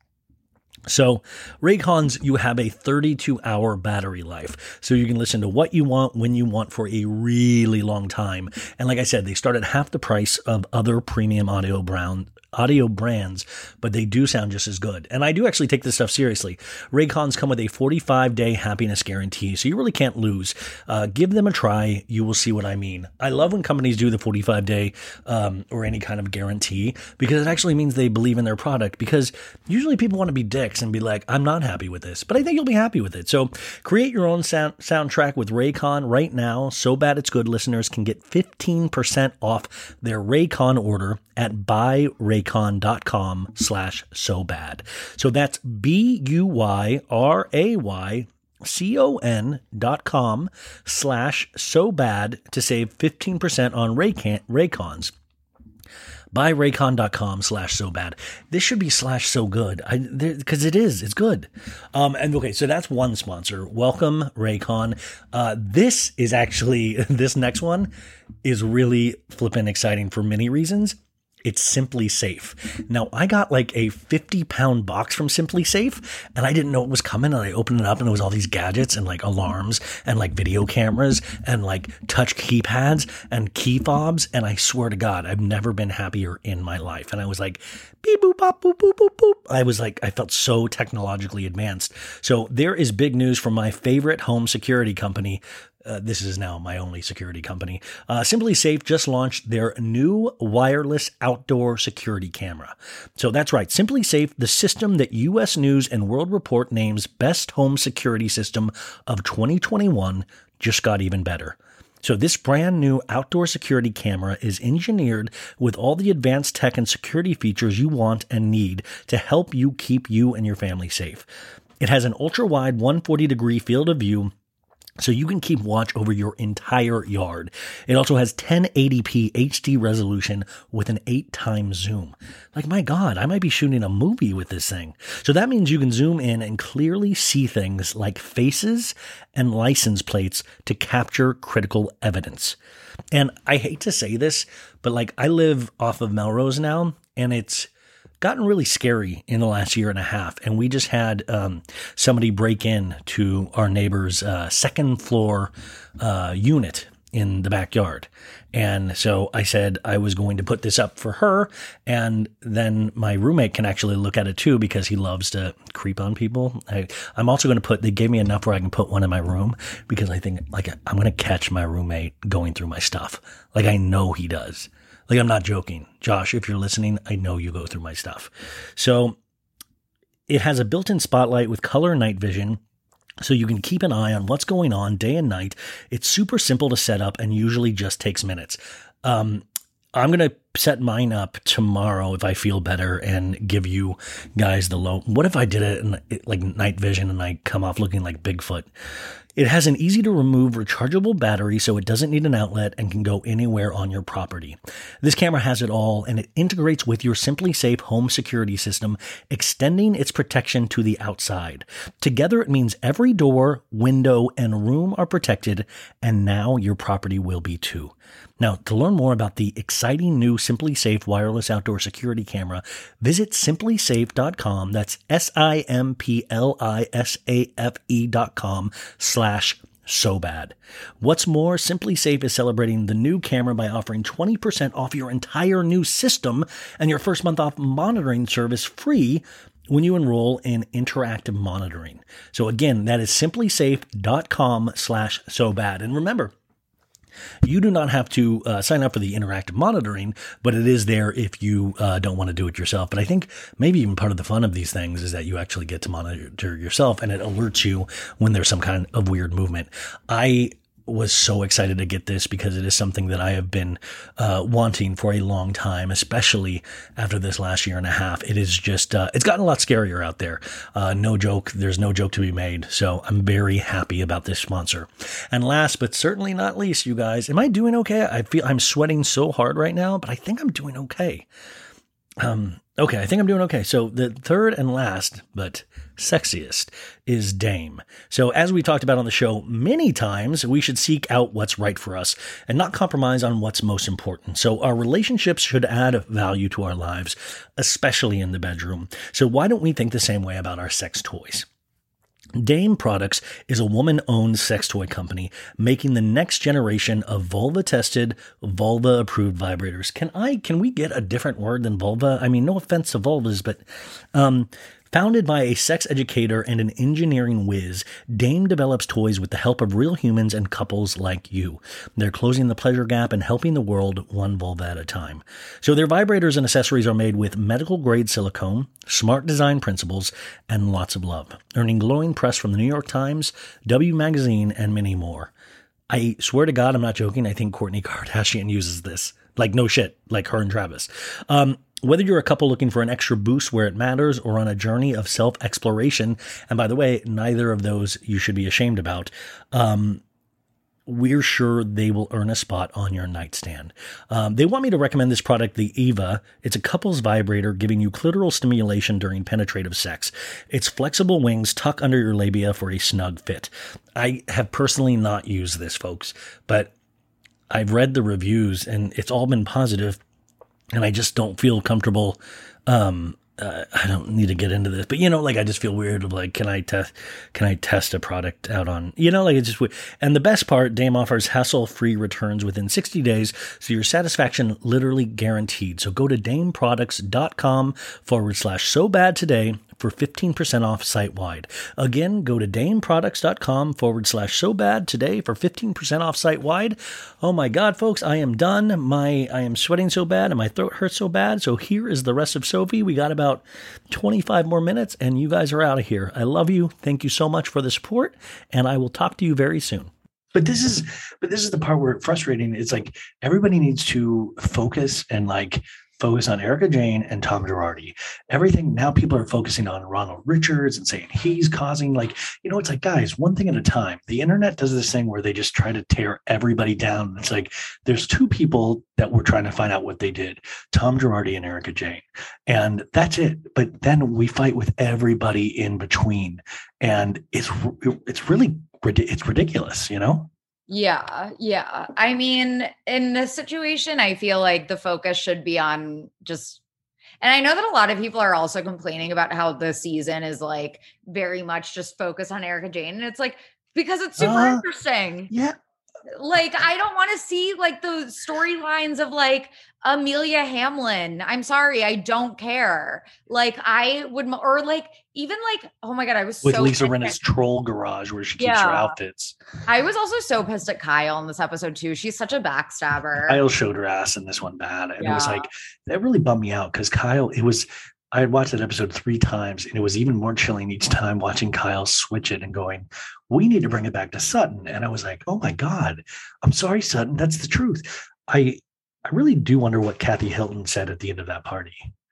So Raycons, you have a thirty-two hour battery life. So you can listen to what you want, when you want, for a really long time. And like I said, they start at half the price of other premium audio brown audio brands, but they do sound just as good. And I do actually take this stuff seriously. Raycons come with a forty-five day happiness guarantee, so you really can't lose. Uh, give them a try. You will see what I mean. I love when companies do the forty-five day um, or any kind of guarantee, because it actually means they believe in their product, because usually people want to be dicks and be like, I'm not happy with this, but I think you'll be happy with it. So create your own sound soundtrack with Raycon right now. So Bad It's Good listeners can get fifteen percent off their Raycon order at buyraycon.com slash so bad. So that's B U Y R A Y C O N dot com slash so bad to save fifteen percent on Raycon, Raycons. buyraycon.com slash so bad. This should be slash so good, because it is. It's good. Um, and okay, so that's one sponsor. Welcome, Raycon. Uh, this is actually, this next one is really flippin' exciting for many reasons. It's Simply Safe. Now, I got like a fifty pound box from Simply Safe, and I didn't know it was coming, and I opened it up, and it was all these gadgets and like alarms and like video cameras and like touch keypads and key fobs, and I swear to God, I've never been happier in my life. And I was like, beep, boop, bop, boop, boop, boop, boop. I was like, I felt so technologically advanced. So there is big news from my favorite home security company. Uh, this is now my only security company. Uh, Simply Safe just launched their new wireless outdoor security camera. So that's right, Simply Safe, the system that U S News and World Report names Best Home Security System of twenty twenty-one, just got even better. So this brand new outdoor security camera is engineered with all the advanced tech and security features you want and need to help you keep you and your family safe. It has an ultra-wide one hundred forty degree field of view so you can keep watch over your entire yard. It also has ten eighty p H D resolution with an eight times zoom. Like, my God, I might be shooting a movie with this thing. So that means you can zoom in and clearly see things like faces and license plates to capture critical evidence. And I hate to say this, but like, I live off of Melrose now, and it's gotten really scary in the last year and a half. And we just had um, somebody break in to our neighbor's uh, second floor uh, unit in the backyard. And so I said I was going to put this up for her, and then my roommate can actually look at it too, because he loves to creep on people. I, I'm also going to put, they gave me enough where I can put one in my room, because I think like I'm going to catch my roommate going through my stuff. Like, I know he does. Like, I'm not joking. Josh, if you're listening, I know you go through my stuff. So it has a built-in spotlight with color night vision, so you can keep an eye on what's going on day and night. It's super simple to set up and usually just takes minutes. Um, I'm going to set mine up tomorrow if I feel better and give you guys the low. What if I did it in like night vision and I come off looking like Bigfoot? It has an easy to remove rechargeable battery, so it doesn't need an outlet and can go anywhere on your property. This camera has it all, and it integrates with your SimpliSafe home security system, extending its protection to the outside. Together, it means every door, window, and room are protected, and now your property will be too. Now, to learn more about the exciting new SimpliSafe wireless outdoor security camera, visit simply safe dot com. That's S I M P L I S A F E dot com slash so bad. What's more, SimpliSafe is celebrating the new camera by offering twenty percent off your entire new system and your first month off monitoring service free when you enroll in interactive monitoring. So again, that is simply safe dot com slash so bad. And remember, you do not have to uh, sign up for the interactive monitoring, but it is there if you uh, don't want to do it yourself. But I think maybe even part of the fun of these things is that you actually get to monitor yourself, and it alerts you when there's some kind of weird movement. I was so excited to get this because it is something that I have been uh, wanting for a long time, especially after this last year and a half. It is just, uh, it's gotten a lot scarier out there. Uh, no joke. There's no joke to be made. So I'm very happy about this sponsor. And last, but certainly not least, you guys, am I doing okay? I feel I'm sweating so hard right now, but I think I'm doing okay. Um, okay. I think I'm doing okay. So the third and last, but sexiest, is Dame. So as we talked about on the show many times, we should seek out what's right for us and not compromise on what's most important. So our relationships should add value to our lives, especially in the bedroom. So why don't we think the same way about our sex toys? Dame Products is a woman-owned sex toy company making the next generation of vulva-tested, vulva-approved vibrators. Can I, can we get a different word than vulva? I mean, no offense to vulvas, but um, founded by a sex educator and an engineering whiz, Dame develops toys with the help of real humans and couples like you. They're closing the pleasure gap and helping the world one vulva at a time. So their vibrators and accessories are made with medical-grade silicone, smart design principles, and lots of love, earning glowing press from the New York Times, W Magazine, and many more. I swear to God, I'm not joking. I think Kourtney Kardashian uses this. Like, no shit, like her and Travis. Um, Whether you're a couple looking for an extra boost where it matters or on a journey of self-exploration, and by the way, neither of those you should be ashamed about, um, we're sure they will earn a spot on your nightstand. Um, they want me to recommend this product, the Eva. It's a couple's vibrator giving you clitoral stimulation during penetrative sex. Its flexible wings tuck under your labia for a snug fit. I have personally not used this, folks, but I've read the reviews and it's all been positive. And I just don't feel comfortable. Um, uh, I don't need to get into this, but you know, like I just feel weird of like, can I test, can I test a product out on, you know, like it's just weird. And the best part, Dame offers hassle-free returns within sixty days. So your satisfaction literally guaranteed. So go to dameproducts.com forward slash so bad today for fifteen percent off site-wide. Again, go to dameproducts.com forward slash so bad today for fifteen percent off site-wide. Oh my God, folks, I am done. My, I am sweating so bad and my throat hurts so bad. So here is the rest of Sophie. We got about twenty-five more minutes and you guys are out of here. I love you. Thank you so much for the support and I will talk to you very soon. But this is, but this is the part where it's frustrating. It's like everybody needs to focus and like focus on Erika Jayne and Tom Girardi. Everything now people are focusing on Ronald Richards and saying he's causing, like, you know, it's like, guys, one thing at a time. The internet does this thing where they just try to tear everybody down. It's like there's two people that we're trying to find out what they did, Tom Girardi and Erika Jayne. And that's it. But then we fight with everybody in between. And it's it's really it's ridiculous, you know? Yeah, yeah. I mean, in this situation, I feel like the focus should be on just, and I know that a lot of people are also complaining about how the season is like very much just focused on Erika Jayne. And it's like, because it's super uh, interesting. Yeah. Like, I don't want to see like the storylines of like Amelia Hamlin. I'm sorry, I don't care. Like, I would, or like, even like, oh my God, I was with so Lisa Rinna's troll garage where she keeps yeah. her outfits. I was also so pissed at Kyle in this episode too. She's such a backstabber. Kyle showed her ass in this one bad. And yeah. it was like, that really bummed me out because Kyle, it was, I had watched that episode three times and it was even more chilling each time watching Kyle switch it and going, we need to bring it back to Sutton. And I was like, oh my God, I'm sorry, Sutton. That's the truth. I, I really do wonder what Kathy Hilton said at the end of that party.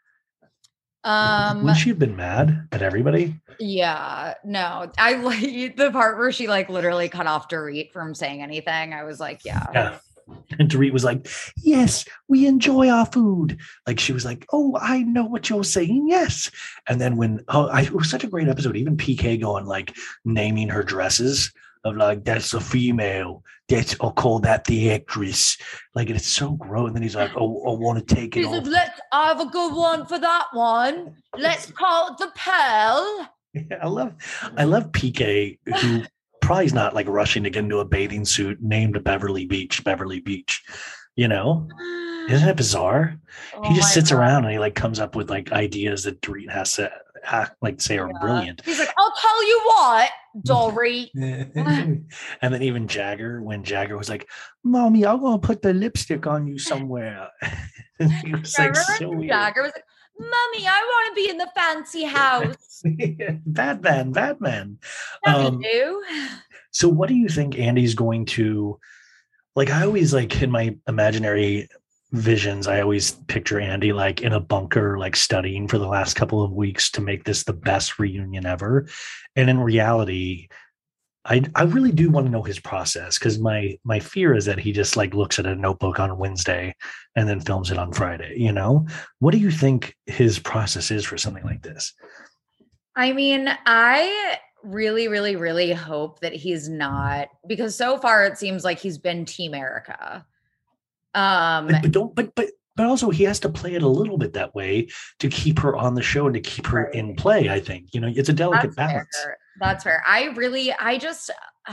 Um, Wouldn't she have been mad at everybody? Yeah, no, I like the part where she like literally cut off Dorit from saying anything. I was like, yeah. Yeah. And Dorit was like, yes, we enjoy our food. Like she was like, oh, I know what you're saying. Yes. And then when, oh, I, it was such a great episode. Even P K going like naming her dresses of like, that's a female. That's, I'll call that the actress. Like, it's so gross. And then he's like, oh, I want to take it He off. said, let's have a good one for that one. Let's call it the Pearl. Yeah, I love, I love P K, who probably is not like rushing to get into a bathing suit named Beverly Beach, Beverly Beach, you know? Isn't it bizarre? Oh he just sits God. around and he like comes up with like ideas that Dorit has to act, like say are Yeah. brilliant. He's like, I'll tell you what, Dorit. And then even Jagger, when Jagger was like, Mommy, I'm going to put the lipstick on you somewhere. And he was like, so weird. Jagger was like, Mommy, I want to be in the fancy house. Batman, Batman. That'll Um, do. so what do you think Andy's going to, like, I always like in my imaginary visions, I always picture Andy like in a bunker, like studying for the last couple of weeks to make this the best reunion ever. And in reality, I I really do want to know his process, because my my fear is that he just like looks at a notebook on Wednesday and then films it on Friday, you know? What do you think his process is for something like this? I mean, I really, really, really hope that he's not, because so far it seems like he's been Team Erica. Um, But, but don't but but but also he has to play it a little bit that way to keep her on the show and to keep her Right. in play. I think, you know, it's a delicate That's balance. fair. That's fair. I really, I just,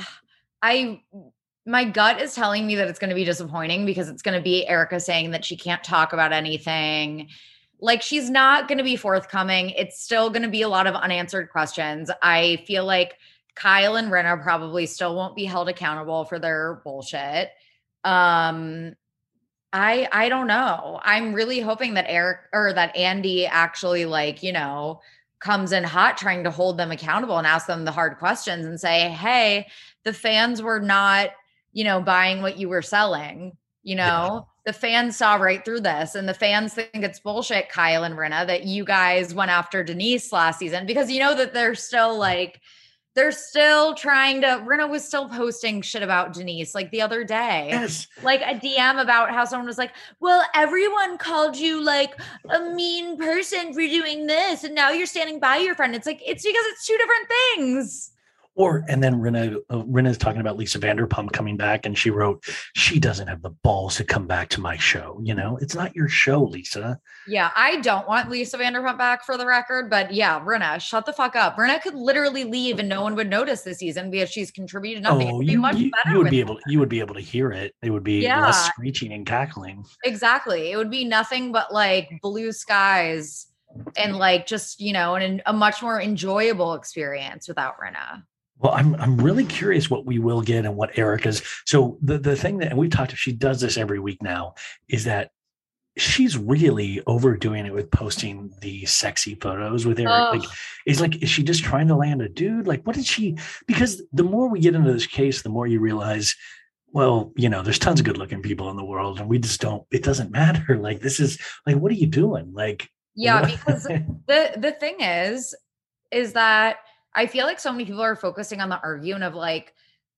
I, my gut is telling me that it's going to be disappointing, because it's going to be Erica saying that she can't talk about anything. Like, she's not going to be forthcoming. It's still going to be a lot of unanswered questions. I feel like Kyle and Rinna probably still won't be held accountable for their bullshit. Um, I, I don't know. I'm really hoping that Eric or that Andy actually, like, you know, comes in hot trying to hold them accountable and ask them the hard questions and say, hey, the fans were not, you know, buying what you were selling. You know, yeah. The fans saw right through this, and the fans think it's bullshit, Kyle and Rinna, that you guys went after Denise last season, because you know that they're still like, they're still trying to, Rinna was still posting shit about Denise like the other day. Yes. Like a D M about how someone was like, well, everyone called you like a mean person for doing this, and now you're standing by your friend. It's like, it's because it's two different things. Or, and then Rinna, uh, Rinna's talking about Lisa Vanderpump coming back, and she wrote, she doesn't have the balls to come back to my show. You know, it's not your show, Lisa. Yeah, I don't want Lisa Vanderpump back, for the record, but yeah, Rinna, shut the fuck up. Rinna could literally leave and no one would notice this season because she's contributed nothing. Oh, It'd be you, much you, better you would be with able, you would be able to hear it. It would be Yeah. less screeching and cackling. Exactly. It would be nothing but like blue skies and like just, you know, and a much more enjoyable experience without Rinna. Well, I'm I'm really curious what we will get and what Erica's. So the, the thing that, and we've talked, she does this every week now, is that she's really overdoing it with posting the sexy photos with Eric. Oh. Like, is like, is she just trying to land a dude? Like, what did she, because the more we get into this case, the more you realize well, you know, there's tons of good looking people in the world and we just don't, it doesn't matter. Like, this is like, what are you doing? Like, yeah, what? because the, the thing is, is that I feel like so many people are focusing on the argument of like,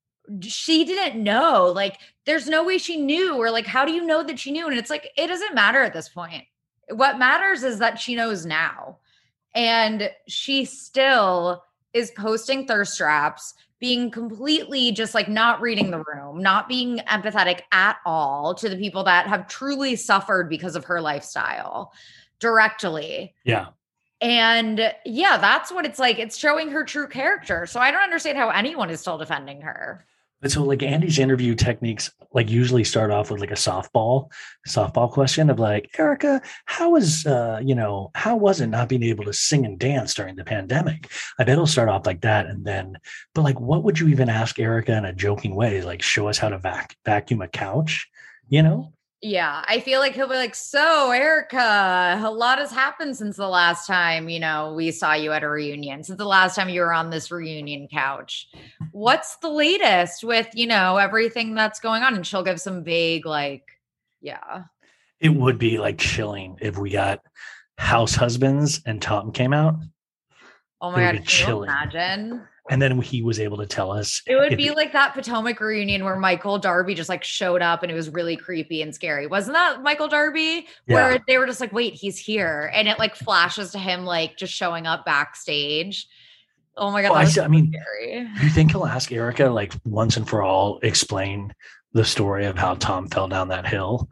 she didn't know, like, there's no way she knew, or like, how do you know that she knew? And it's like, it doesn't matter at this point. What matters is that she knows now. And she still is posting thirst traps, being completely just like not reading the room, not being empathetic at all to the people that have truly suffered because of her lifestyle directly. Yeah. And yeah, that's what it's like. It's showing her true character. So I don't understand how anyone is still defending her. But so like Andy's interview techniques like usually start off with like a softball, softball question of like, Erica, how was, uh, you know, how was it not being able to sing and dance during the pandemic? I bet it'll start off like that. And then, but like, what would you even ask Erica in a joking way? Like, show us how to vac- vacuum a couch, you know? Yeah, I feel like he'll be like, so Erica, a lot has happened since the last time, you know, we saw you at a reunion, since the last time you were on this reunion couch. What's the latest with, you know, everything that's going on? And she'll give some vague, like, yeah. It would be like chilling if we got House Husbands and Tom came out. Oh my God, can you imagine? And then he was able to tell us. It would be like that Potomac reunion where Michael Darby just like showed up and it was really creepy and scary. Wasn't that Michael Darby? Yeah. Where they were just like, wait, he's here. And it like flashes to him like just showing up backstage. Oh my God. Well, that was I, so I mean, scary. Do you think he'll ask Erica like once and for all explain the story of how Tom fell down that hill?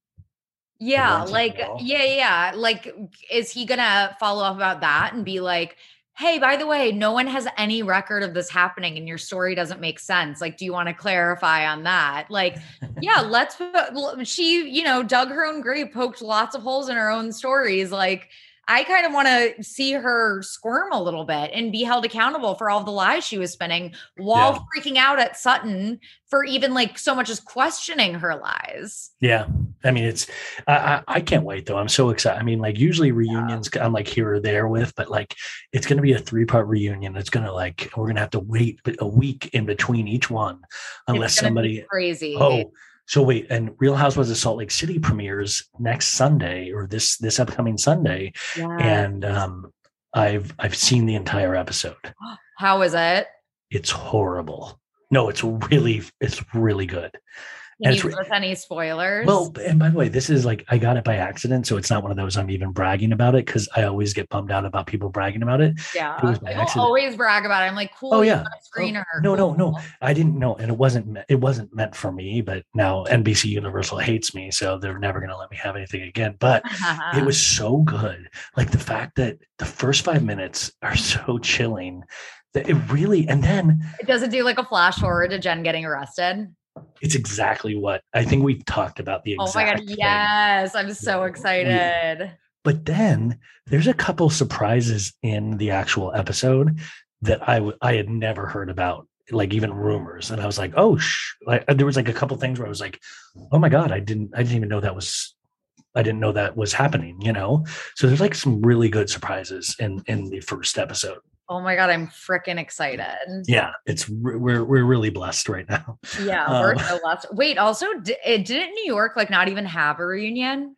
Yeah. Like, yeah, yeah. Like, is he going to follow up about that and be like, hey, by the way, no one has any record of this happening and your story doesn't make sense. Like, do you want to clarify on that? Like, yeah, let's, she, you know, dug her own grave, poked lots of holes in her own stories. Like, I kind of want to see her squirm a little bit and be held accountable for all the lies she was spinning while yeah. freaking out at Sutton for even like so much as questioning her lies. Yeah. I mean, it's, I, I can't wait though. I'm so excited. I mean, like usually reunions yeah. I'm like here or there with, but like, it's going to be a three part reunion. It's going to like, we're going to have to wait a week in between each one unless somebody crazy. Oh, So wait, and Real Housewives of Salt Lake City premieres next Sunday or this this upcoming Sunday, yeah. and um, I've I've seen the entire episode. How is it? It's horrible. No, it's really it's really good. Can you give us any spoilers? Well, and by the way, this is like, I got it by accident. So it's not one of those I'm even bragging about it because I always get bummed out about people bragging about it. Yeah. It was by accident. Always brag about it. I'm like, cool. Oh, yeah. Screener. Oh, no, no, no. I didn't know. And it wasn't, it wasn't meant for me, but now N B C Universal hates me. So they're never going to let me have anything again. But it was so good. Like the fact that the first five minutes are so chilling that it really, and then. It doesn't do like a flash forward to Jen getting arrested. It's exactly what I think we've talked about the exact Oh my God. thing. Yes. I'm so excited. But then there's a couple surprises in the actual episode that I, w- I had never heard about, like even rumors. And I was like, oh, sh-. Like, there was like a couple things where I was like, oh my God, I didn't, I didn't even know that was, I didn't know that was happening, you know? So there's like some really good surprises in, in the first episode. Oh my God, I'm freaking excited. Yeah, it's we're we're really blessed right now. Yeah, um, we're so blessed. Wait, also, did, didn't New York like not even have a reunion?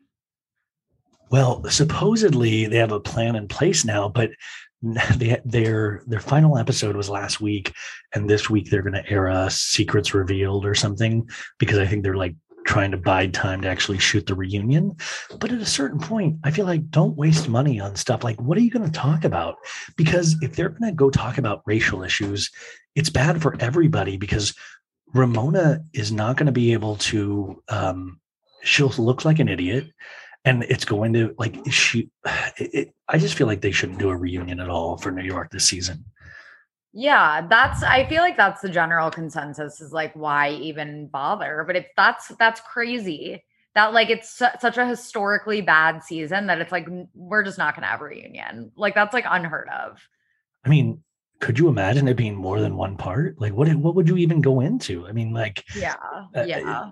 Well, supposedly they have a plan in place now, but they, their their final episode was last week, and this week they're going to air a Secrets Revealed or something because I think they're like trying to bide time to actually shoot the reunion. But at a certain point, I feel like don't waste money on stuff. Like, what are you going to talk about? Because if they're going to go talk about racial issues, it's bad for everybody because Ramona is not going to be able to, um, she'll look like an idiot. And it's going to like, she, it, it, I just feel like they shouldn't do a reunion at all for New York this season. Yeah, that's, I feel like that's the general consensus is like, why even bother? But if that's, that's crazy that like, it's su- such a historically bad season that it's like, we're just not going to have a reunion. Like that's like unheard of. I mean, could you imagine it being more than one part? Like what, what would you even go into? I mean, like, yeah, yeah. Uh,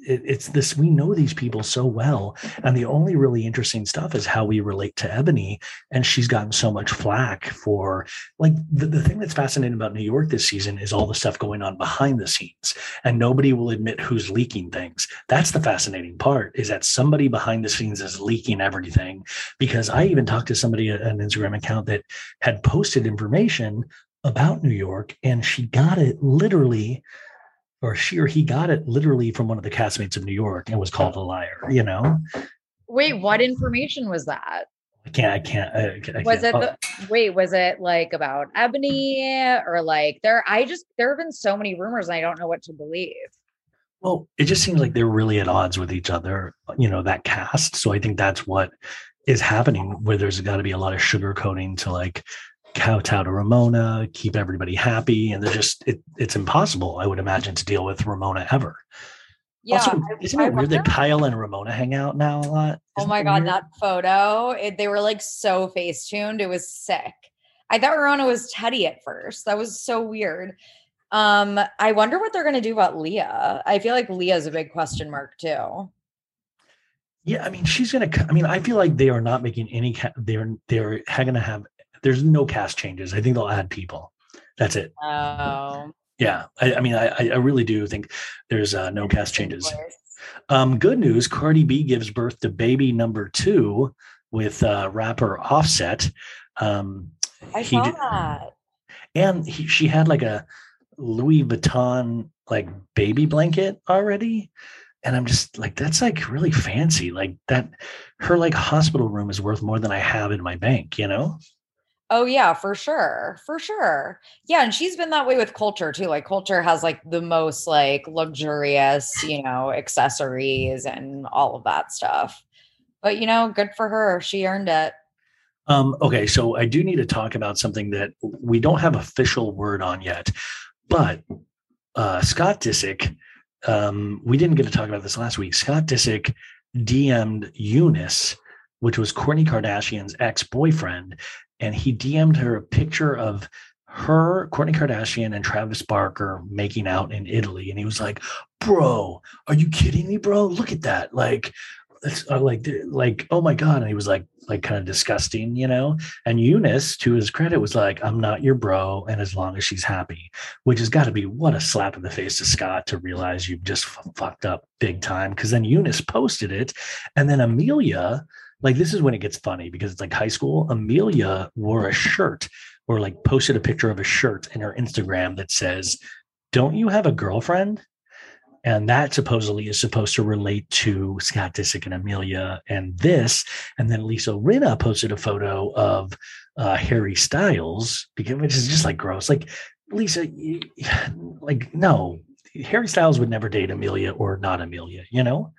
it, it's this, we know these people so well. And the only really interesting stuff is how we relate to Ebony. And she's gotten so much flack for like the, the thing that's fascinating about New York this season is all the stuff going on behind the scenes. And nobody will admit who's leaking things. That's the fascinating part, is that somebody behind the scenes is leaking everything. Because I even talked to somebody, an Instagram account that had posted information about New York, and she got it literally, or she or he got it literally from one of the castmates of New York, and was called a liar, you know? Wait, what information was that? I can't, I can't. I, I was can't. it, the, wait, was it like about Ebony or like there, I just, there have been so many rumors and I don't know what to believe. Well, it just seems like they're really at odds with each other, you know, that cast. So I think that's what is happening, where there's got to be a lot of sugarcoating to like kowtow to Ramona, keep everybody happy. And they're just, it, it's impossible, I would imagine, to deal with Ramona ever. Yeah. Also, isn't it I weird wonder, that Kyle and Ramona hang out now a lot? Oh Isn't my that God, weird? that photo, it, they were like so face tuned. It was sick. I thought Ramona was Teddy at first. That was so weird. Um, I wonder what they're going to do about Leah. I feel like Leah's a big question mark too. Yeah, I mean, she's gonna. I mean, I feel like they are not making any. Ca- they're they're going to have. There's no cast changes. I think they'll add people. That's it. Oh, Yeah, I, I mean, I I really do think there's uh, no cast changes. Um, good news: Cardi B gives birth to baby number two with uh, rapper Offset. Um, I he saw did, that. and he, she had like a Louis Vuitton like baby blanket already. And I'm just like, that's like really fancy. Like that, her like hospital room is worth more than I have in my bank, you know? Oh yeah, for sure. For sure. Yeah. And she's been that way with Culture too. Like Culture has like the most like luxurious, you know, accessories and all of that stuff. But you know, good for her. She earned it. Um, okay. So I do need to talk about something that we don't have official word on yet, but uh, Scott Disick, um, we didn't get to talk about this last week. Scott Disick D M'd Eunice, which was Kourtney Kardashian's ex-boyfriend, and he D M'd her a picture of her, Kourtney Kardashian, and Travis Barker making out in Italy. And he was like, bro, are you kidding me, bro? Look at that. Like, it's uh, like, like, oh my God. And he was like, like kind of disgusting, you know? And Eunice, to his credit, was like, I'm not your bro. And as long as she's happy, which has got to be what a slap in the face to Scott to realize you've just f- fucked up big time. Cause then Eunice posted it. And then Amelia, like, this is when it gets funny because it's like high school. Amelia wore a shirt or like posted a picture of a shirt in her Instagram that says, don't you have a girlfriend? And that supposedly is supposed to relate to Scott Disick and Amelia and this. And then Lisa Rinna posted a photo of uh, Harry Styles, because, which is just like gross. Like, Lisa, like, no, Harry Styles would never date Amelia or not Amelia, you know?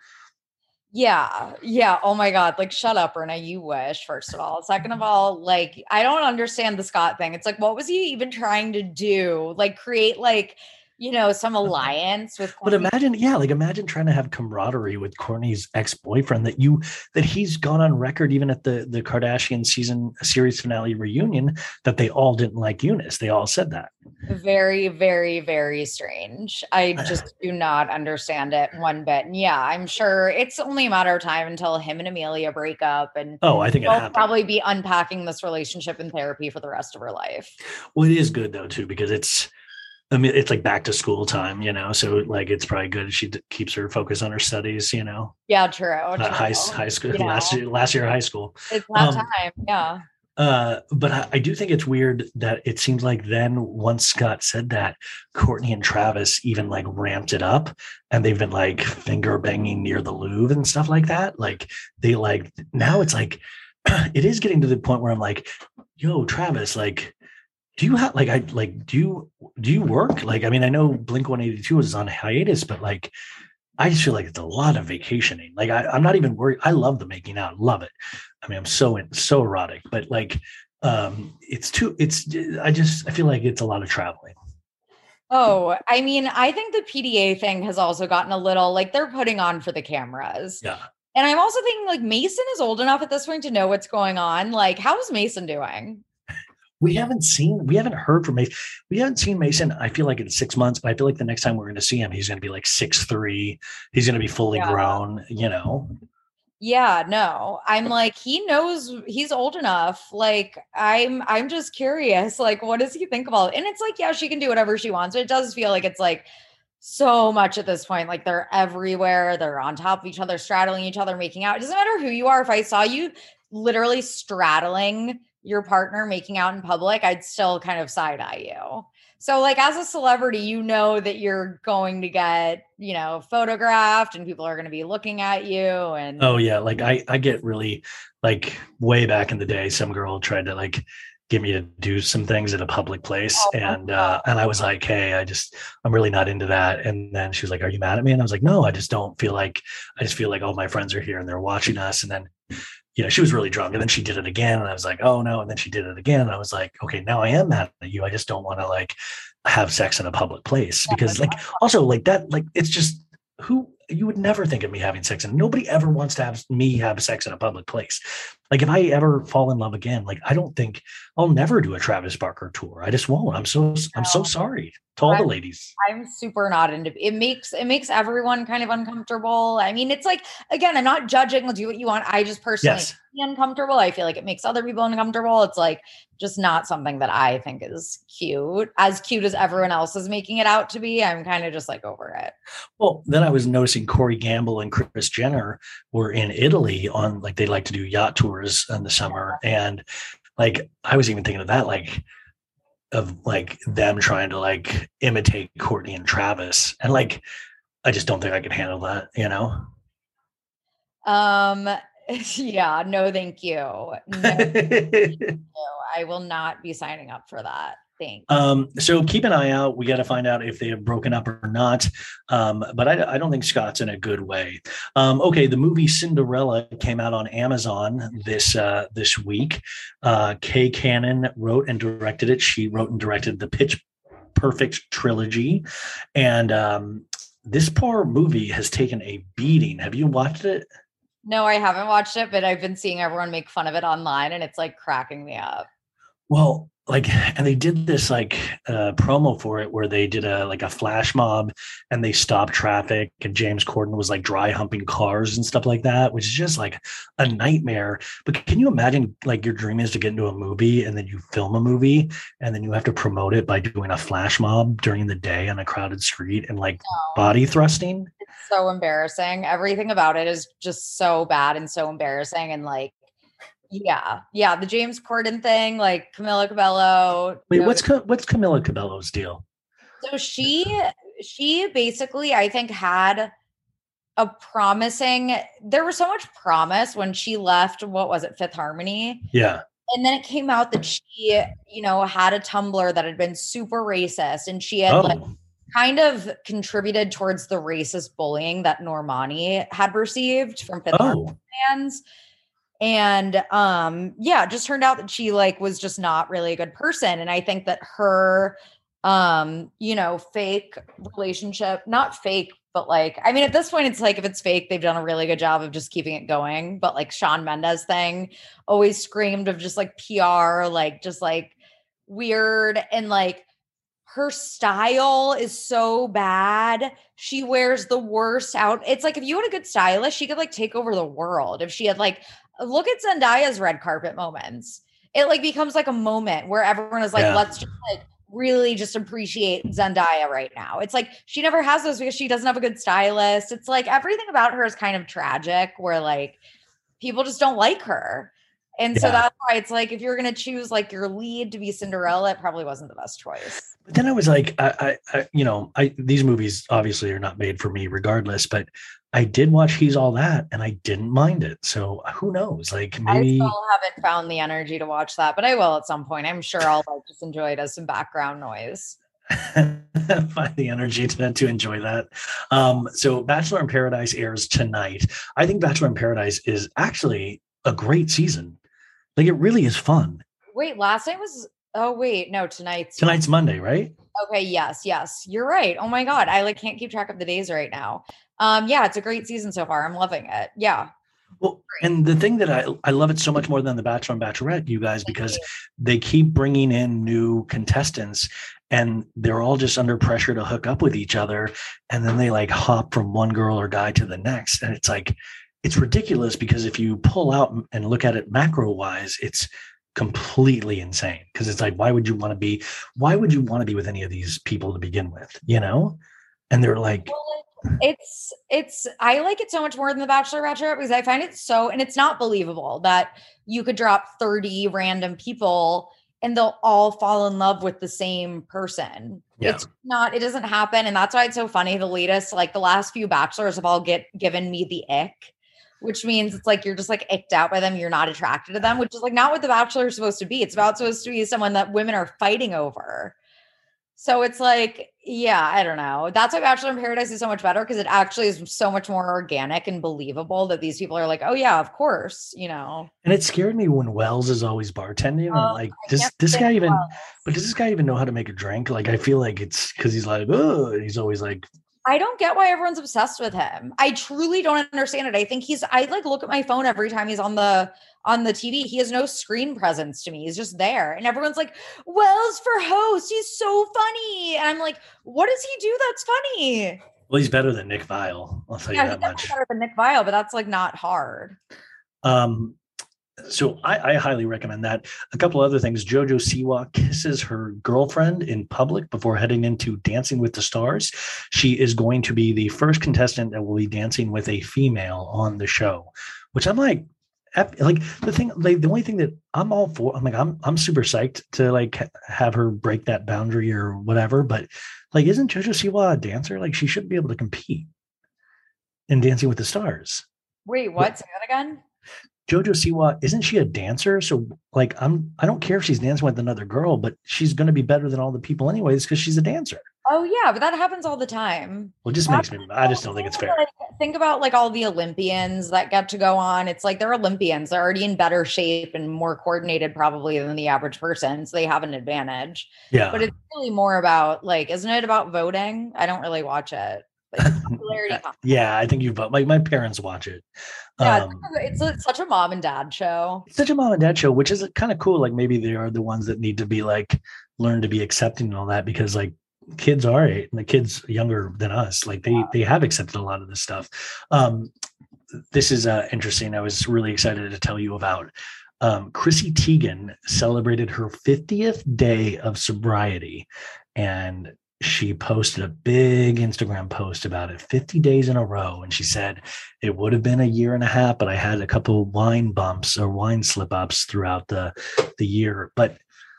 Yeah. Yeah. Oh my God. Like, shut up, Rinna. You wish, first of all. Second of all, like, I don't understand the Scott thing. It's like, what was he even trying to do? Like, create like, you know, some alliance with Kourtney. But imagine, yeah, like imagine trying to have camaraderie with Kourtney's ex-boyfriend that you that he's gone on record even at the the Kardashian season series finale reunion that they all didn't like Eunice. They all said that. Very, very, very strange. I just do not understand it one bit. And yeah, I'm sure it's only a matter of time until him and Amelia break up, and oh, I think they'll probably be unpacking this relationship in therapy for the rest of her life. Well, it is good though too, because it's I mean, it's like back to school time, you know, so like it's probably good if she d- keeps her focus on her studies, you know. Yeah, true. Uh, true. high high school, You last know. year, last year of high school. It's that Um, time. Yeah. Uh, but I, I do think it's weird that it seems like then once Scott said that, Kourtney and Travis even like ramped it up, and they've been like finger banging near the Louvre and stuff like that. Like they like now it's like it is getting to the point where I'm like, yo, Travis, like, do you have like I like do you do you work? Like, I mean, I know Blink one eighty-two is on hiatus, but like I just feel like it's a lot of vacationing. Like I, I'm not even worried. I love the making out, love it. I mean, I'm so in, so erotic, but like um it's too it's I just I feel like it's a lot of traveling. Oh, I mean, I think the P D A thing has also gotten a little like they're putting on for the cameras. Yeah. And I'm also thinking like Mason is old enough at this point to know what's going on. Like, how's Mason doing? We haven't seen, we haven't heard from Mason. We haven't seen Mason, I feel like in six months, but I feel like the next time we're going to see him, he's going to be like six three. He's going to be fully yeah. grown, you know? Yeah, no, I'm like, he knows he's old enough. Like, I'm, I'm just curious, like, what does he think of all? And it's like, yeah, she can do whatever she wants. But it does feel like it's like so much at this point. Like they're everywhere. They're on top of each other, straddling each other, making out. It doesn't matter who you are. If I saw you literally straddling your partner making out in public, I'd still kind of side eye you. So like as a celebrity, you know that you're going to get, you know, photographed and people are going to be looking at you. And oh yeah. Like I, I get really like way back in the day, some girl tried to like get me to do some things at a public place. Oh, and, uh, and I was like, hey, I just, I'm really not into that. And then she was like, are you mad at me? And I was like, no, I just don't feel like, I just feel like all my friends are here and they're watching us. And then, you know, she was really drunk and then she did it again. And I was like, oh no. And then she did it again. And I was like, okay, now I am mad at you. I just don't want to like have sex in a public place because like, also like that, like, it's just who you would never think of me having sex and nobody ever wants to have me have sex in a public place. Like if I ever fall in love again, like, I don't think I'll never do a Travis Barker tour. I just won't. I'm so, I'm so sorry to all I'm, the ladies. I'm super not into it. Makes, it makes everyone kind of uncomfortable. I mean, it's like, again, I'm not judging. Do what you want. I just personally yes. feel uncomfortable. I feel like it makes other people uncomfortable. It's like just not something that I think is cute, as cute as everyone else is making it out to be. I'm kind of just like over it. Well, then I was noticing Corey Gamble and Kris Jenner were in Italy on like, they like to do yacht tours in the summer. And like, I was even thinking of that, like, of like them trying to like imitate Courtney and Travis. And like, I just don't think I could handle that, you know? Um, yeah, no, thank you. No, thank you. I will not be signing up for that. Thanks. Um, so keep an eye out. We got to find out if they have broken up or not. Um, but I, I don't think Scott's in a good way. Um, okay. The movie Cinderella came out on Amazon this, uh, this week. Uh, Kay Cannon wrote and directed it. She wrote and directed the Pitch Perfect trilogy. And, um, this poor movie has taken a beating. Have you watched it? No, I haven't watched it, but I've been seeing everyone make fun of it online and it's like cracking me up. Well, like, and they did this like uh, promo for it where they did a like a flash mob and they stopped traffic and James Corden was like dry humping cars and stuff like that, which is just like a nightmare. But can you imagine like your dream is to get into a movie and then you film a movie and then you have to promote it by doing a flash mob during the day on a crowded street and like no. body thrusting? It's so embarrassing. Everything about it is just so bad and so embarrassing. And like, Yeah. Yeah. The James Corden thing, like Camila Cabello. Wait, know, what's, what's Camila Cabello's deal? So she, she basically, I think had a promising, there was so much promise when she left, what was it? Fifth Harmony. Yeah. And then it came out that she, you know, had a Tumblr that had been super racist and she had oh. like kind of contributed towards the racist bullying that Normani had received from Fifth oh. Harmony fans. And um, yeah, it just turned out that she like was just not really a good person. And I think that her, um, you know, fake relationship, not fake, but like, I mean, at this point, it's like, if it's fake, they've done a really good job of just keeping it going. But like Shawn Mendes thing always screamed of just like P R, like just like weird. And like her style is so bad. She wears the worst out. It's like, if you had a good stylist, she could like take over the world. If she had like, look at Zendaya's red carpet moments. It like becomes like a moment where everyone is like, yeah. let's just like really just appreciate Zendaya right now. It's like, she never has those because she doesn't have a good stylist. It's like everything about her is kind of tragic where like people just don't like her. And yeah. so that's why it's like, if you're going to choose like your lead to be Cinderella, it probably wasn't the best choice. But then I was like, I, I, I you know, I, these movies obviously are not made for me regardless, but I did watch He's All That and I didn't mind it. So who knows? Like maybe I still haven't found the energy to watch that, but I will at some point. I'm sure I'll like just enjoy it as some background noise. Find the energy to, to enjoy that. Um, so Bachelor in Paradise airs tonight. I think Bachelor in Paradise is actually a great season. Like it really is fun. Wait, last night was, oh wait, no, tonight's. Tonight's Monday, right? Okay, yes, yes. You're right. Oh my God. I like can't keep track of the days right now. Um, yeah, it's a great season so far. I'm loving it. Yeah. Well, and the thing that I, I love it so much more than The Bachelor and Bachelorette, you guys, because they keep bringing in new contestants and they're all just under pressure to hook up with each other. And then they like hop from one girl or guy to the next. And it's like, it's ridiculous because if you pull out and look at it macro wise, it's completely insane. Because it's like, why would you want to be, why would you want to be with any of these people to begin with, you know? And they're like, It's it's I like it so much more than The Bachelor Bachelorette because I find it so, and it's not believable that you could drop thirty random people and they'll all fall in love with the same person. Yeah. It's not, it doesn't happen. And that's why it's so funny. The latest, like the last few bachelors have all get given me the ick, which means it's like you're just like icked out by them. You're not attracted to them, which is like not what The Bachelor is supposed to be. It's about supposed to be someone that women are fighting over. So it's like, yeah, I don't know. That's why Bachelor in Paradise is so much better because it actually is so much more organic and believable that these people are like, oh yeah, of course, you know. And it scared me when Wells is always bartending. I'm Oh, like, I does can't this guy stand even, Wells. but does this guy even know how to make a drink? Like, I feel like it's because he's like, oh, he's always like, I don't get why everyone's obsessed with him. I truly don't understand it. I think he's, I like look at my phone every time he's on the, on the T V. He has no screen presence to me. He's just there. And everyone's like, Wells for host. He's so funny. And I'm like, what does he do that's funny? well, he's better than Nick Viall. I'll tell Yeah, you he's that much. definitely better than Nick Viall, but that's like not hard. Um, so I, I highly recommend that. A couple other things. JoJo Siwa kisses her girlfriend in public before heading into Dancing with the Stars. She is going to be the first contestant that will be dancing with a female on the show, which I'm like, like the thing, like the only thing that I'm all for, I'm like, I'm, I'm super psyched to like have her break that boundary or whatever. But like, isn't JoJo Siwa a dancer? Like she should be able to compete in Dancing with the Stars. Wait, what? Say that again? JoJo Siwa, isn't she a dancer? So like, I'm, I don't care if she's dancing with another girl, but she's going to be better than all the people anyways, because she's a dancer. Oh yeah, but that happens all the time. Well, it just makes me, I just don't think it's fair. Like, think about like all the Olympians that get to go on. It's like they're Olympians. They're already in better shape and more coordinated probably than the average person. So they have an advantage. Yeah. But it's really more about like, isn't it about voting? I don't really watch it. Like, popularity yeah, I think you vote. Like my parents watch it. Yeah, Um, it's, a, it's such a mom and dad show. It's such a mom and dad show, which is kind of cool. Like maybe they are the ones that need to be like learn to be accepting and all that, because like kids are and the kids younger than us, like they they have accepted a lot of this stuff. Um, this is uh, interesting. I was really excited to tell you about. Um, Chrissy Teigen celebrated her fiftieth day of sobriety, and she posted a big Instagram post about it, fifty days in a row. And she said, it would have been a year and a half, but I had a couple of wine bumps or wine slip ups throughout the, the year. But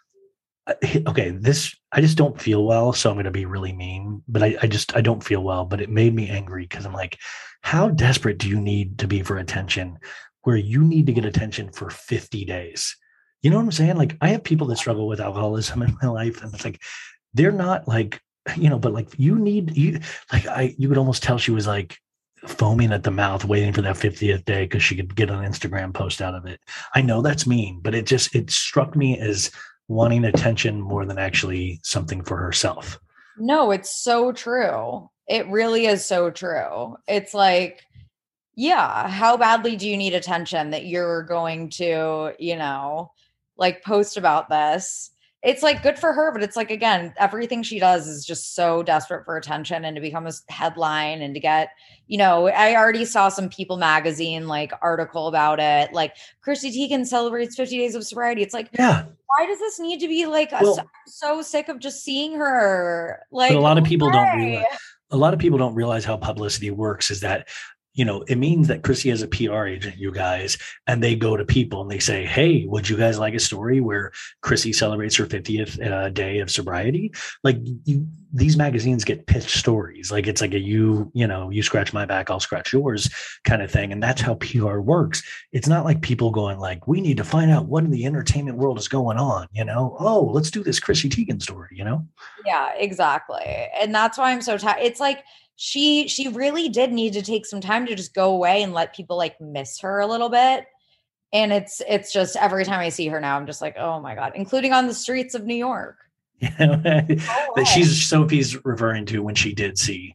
okay, this, I just don't feel well. So I'm going to be really mean, but I, I just, I don't feel well, but it made me angry because I'm like, how desperate do you need to be for attention where you need to get attention for fifty days? You know what I'm saying? Like I have people that struggle with alcoholism in my life, and it's like, they're not like, you know, but like you need, you like, I, you could almost tell she was like foaming at the mouth, waiting for that fiftieth day because she could get an Instagram post out of it. I know that's mean, but it just, it struck me as wanting attention more than actually something for herself. No, it's so true. It really is so true. It's like, yeah, how badly do you need attention that you're going to, you know, like post about this? It's like good for her, but it's like, again, everything she does is just so desperate for attention and to become a headline and to get, you know, I already saw some People magazine like article about it. Like Chrissy Teigen celebrates fifty days of sobriety. It's like, yeah, why does this need to be like, well, a, I'm so sick of just seeing her. Like but a lot of people okay. don't realize, a lot of people don't realize how publicity works is that, you know, it means that Chrissy has a P R agent, you guys, and they go to people and they say, hey, would you guys like a story where Chrissy celebrates her fiftieth uh, day of sobriety? Like you, these magazines get pitched stories. Like it's like a, you, you know, you scratch my back, I'll scratch yours kind of thing. And that's how P R works. It's not like people going like, we need to find out what in the entertainment world is going on. You know, oh, let's do this Chrissy Teigen story, you know? Yeah, exactly. And that's why I'm so tired. It's like, she she really did need to take some time to just go away and let people like miss her a little bit. And it's it's just every time I see her now, I'm just like, oh my God, including on the streets of New York. Yeah, that she's Sophie's referring to when she did see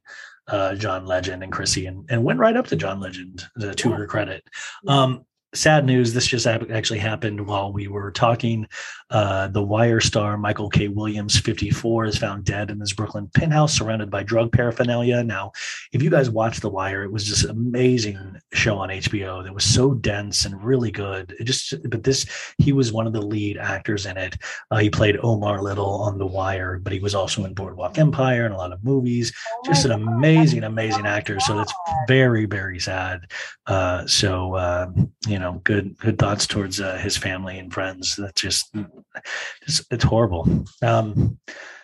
uh, John Legend and Chrissy, and, and went right up to John Legend, uh, to her credit. Um, sad news. This just actually happened while we were talking. Uh, the Wire star Michael K. Williams, fifty-four, is found dead in his Brooklyn penthouse, surrounded by drug paraphernalia. Now, if you guys watch The Wire, it was just an amazing show on H B O that was so dense and really good. It just, but this, he was one of the lead actors in it. Uh, he played Omar Little on The Wire, but he was also in Boardwalk Empire and a lot of movies. Oh just an God. amazing, amazing actor. So that's very, very sad. Uh, so, uh, you know, good, good thoughts towards uh, his family and friends. That's just, just it's horrible. Um,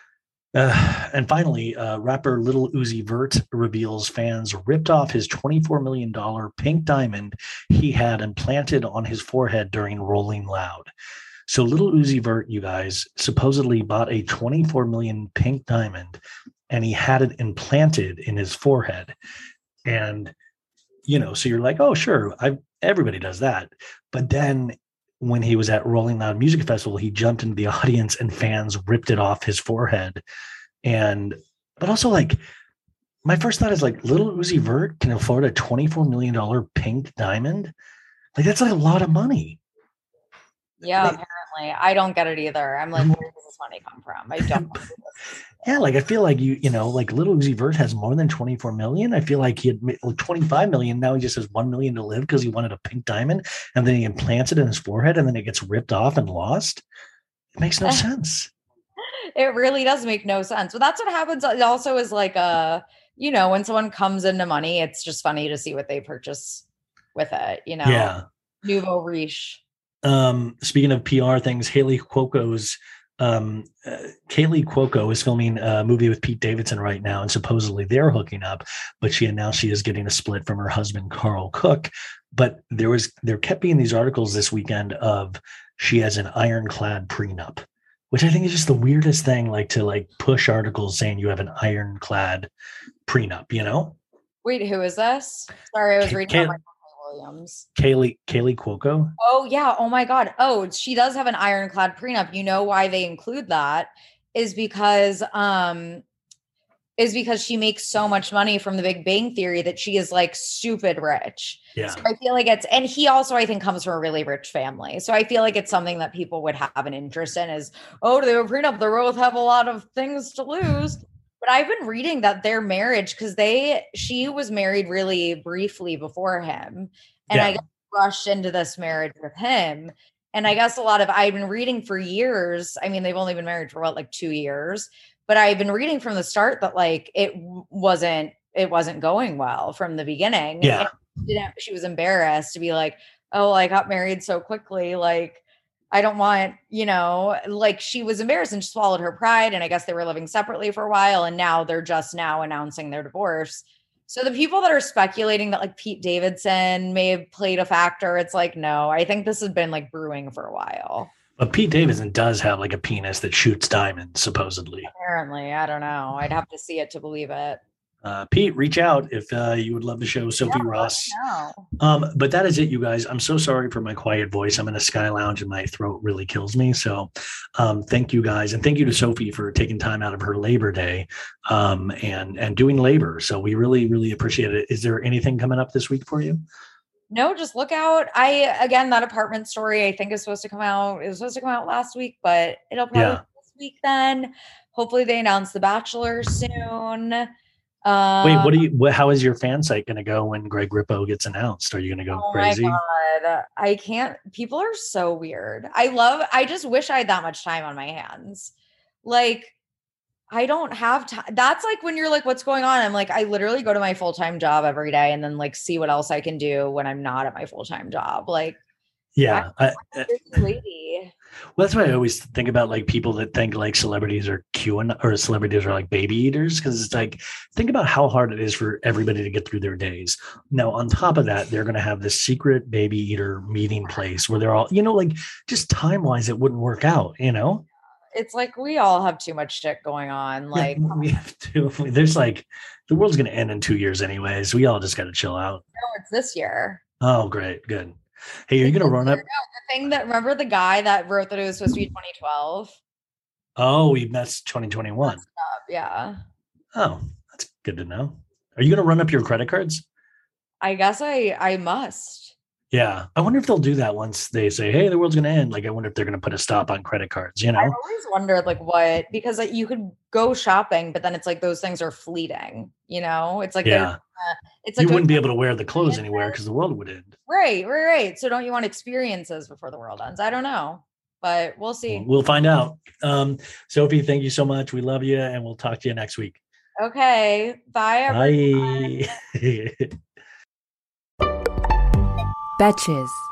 uh, and finally, uh, rapper Lil Uzi Vert reveals fans ripped off his twenty-four million dollars pink diamond he had implanted on his forehead during Rolling Loud. So Lil Uzi Vert, you guys, supposedly bought a twenty-four million dollars pink diamond, and he had it implanted in his forehead. And, you know, so you're like, oh, sure, I everybody does that. But then when he was at Rolling Loud Music Festival, he jumped into the audience and fans ripped it off his forehead. And, but also, like, my first thought is, like, Lil Uzi Vert can afford a twenty-four million dollars pink diamond? Like, that's like a lot of money. Yeah, like, apparently. I don't get it either. I'm like, where does this money come from? I don't know. Yeah, like I feel like you, you know, like Lil Uzi Vert has more than twenty-four million. I feel like he had like twenty-five million. Now he just has one million to live because he wanted a pink diamond, and then he implants it in his forehead, and then it gets ripped off and lost. It makes no sense. It really does make no sense. But that's what happens. It also is like a, you know, when someone comes into money, it's just funny to see what they purchase with it. You know, yeah, nouveau riche. Um, speaking of P R things, Haley Cuoco's. Um, uh, Kaylee Cuoco is filming a movie with Pete Davidson right now, and supposedly they're hooking up, but she announced she is getting a split from her husband, Carl Cook. But there was, there kept being these articles this weekend of she has an ironclad prenup, which I think is just the weirdest thing, like to like push articles saying you have an ironclad prenup, you know? Wait, who is this? Sorry, I was Kay- reading Kay- about Williams. Kaylee Kaylee Cuoco. Oh yeah. Oh my God. Oh, she does have an ironclad prenup. You know why they include that is because um is because she makes so much money from The Big Bang Theory that she is like stupid rich. Yeah. So I feel like it's, and he also I think comes from a really rich family. So I feel like it's something that people would have an interest in is, oh, do they have a prenup? They both have a lot of things to lose. But I've been reading that their marriage, because they, she was married really briefly before him. And Yeah. I got rushed into this marriage with him. And I guess a lot of, I've been reading for years. I mean, they've only been married for what, like two years. But I've been reading from the start that like, it wasn't, it wasn't going well from the beginning. Yeah. And she, didn't, she was embarrassed to be like, oh, I got married so quickly. Like, I don't want, you know, like she was embarrassed and she swallowed her pride. And I guess they were living separately for a while. And now they're just now announcing their divorce. So the people that are speculating that like Pete Davidson may have played a factor, it's like, no, I think this has been like brewing for a while. But Pete Davidson does have like a penis that shoots diamonds, supposedly. Apparently, I don't know. I'd have to see it to believe it. Uh, Pete, reach out if uh, you would love to show Sophie Yeah, Ross. I Um, but that is it, you guys. I'm so sorry for my quiet voice. I'm in a Sky Lounge and my throat really kills me. So um, thank you guys. And thank you to Sophie for taking time out of her Labor Day um, and, and doing labor. So we really, really appreciate it. Is there anything coming up this week for you? No, just look out. I, again, that apartment story, I think is supposed to come out. It was supposed to come out last week, but it'll probably Yeah. be this week then. Hopefully they announce The Bachelor soon. Um, Wait, what do you, what, how is your fan site going to go when Greg Rippo gets announced? Are you going to go Oh crazy? my God. I can't. People are so weird. I love, I just wish I had that much time on my hands. Like, I don't have time. That's like when you're like, what's going on? I'm like, I literally go to my full-time job every day and then like see what else I can do when I'm not at my full-time job. Like, Yeah. I, I'm a busy lady. Well, that's why I always think about like people that think like celebrities are queuing or celebrities are like baby eaters. Cause it's like, think about how hard it is for everybody to get through their days. Now, on top of that, they're going to have this secret baby eater meeting place where they're all, you know, like just time wise, it wouldn't work out, you know? It's like, we all have too much shit going on. Like, Yeah, we have to, there's like, the world's going to end in two years anyways. We all just got to chill out. no, it's this year. Oh, great. Good. Hey, are you going to run up? No, the thing that, remember the guy that wrote that it was supposed to be twenty twelve? Oh, we messed twenty twenty-one. Yeah. Oh, that's good to know. Are you going to run up your credit cards? I guess I I must. Yeah. I wonder if they'll do that once they say, hey, the world's going to end. Like, I wonder if they're going to put a stop on credit cards, you know? I always wondered like what, because like, you could go shopping, but then it's like those things are fleeting, you know? It's like, yeah. uh, it's like you wouldn't be able to wear the clothes anywhere because the world would end. Right, right, right. So don't you want experiences before the world ends? I don't know, but we'll see. We'll find out. Um, Sophie, thank you so much. We love you, and we'll talk to you next week. Okay. Bye, everyone. Bye. Betches.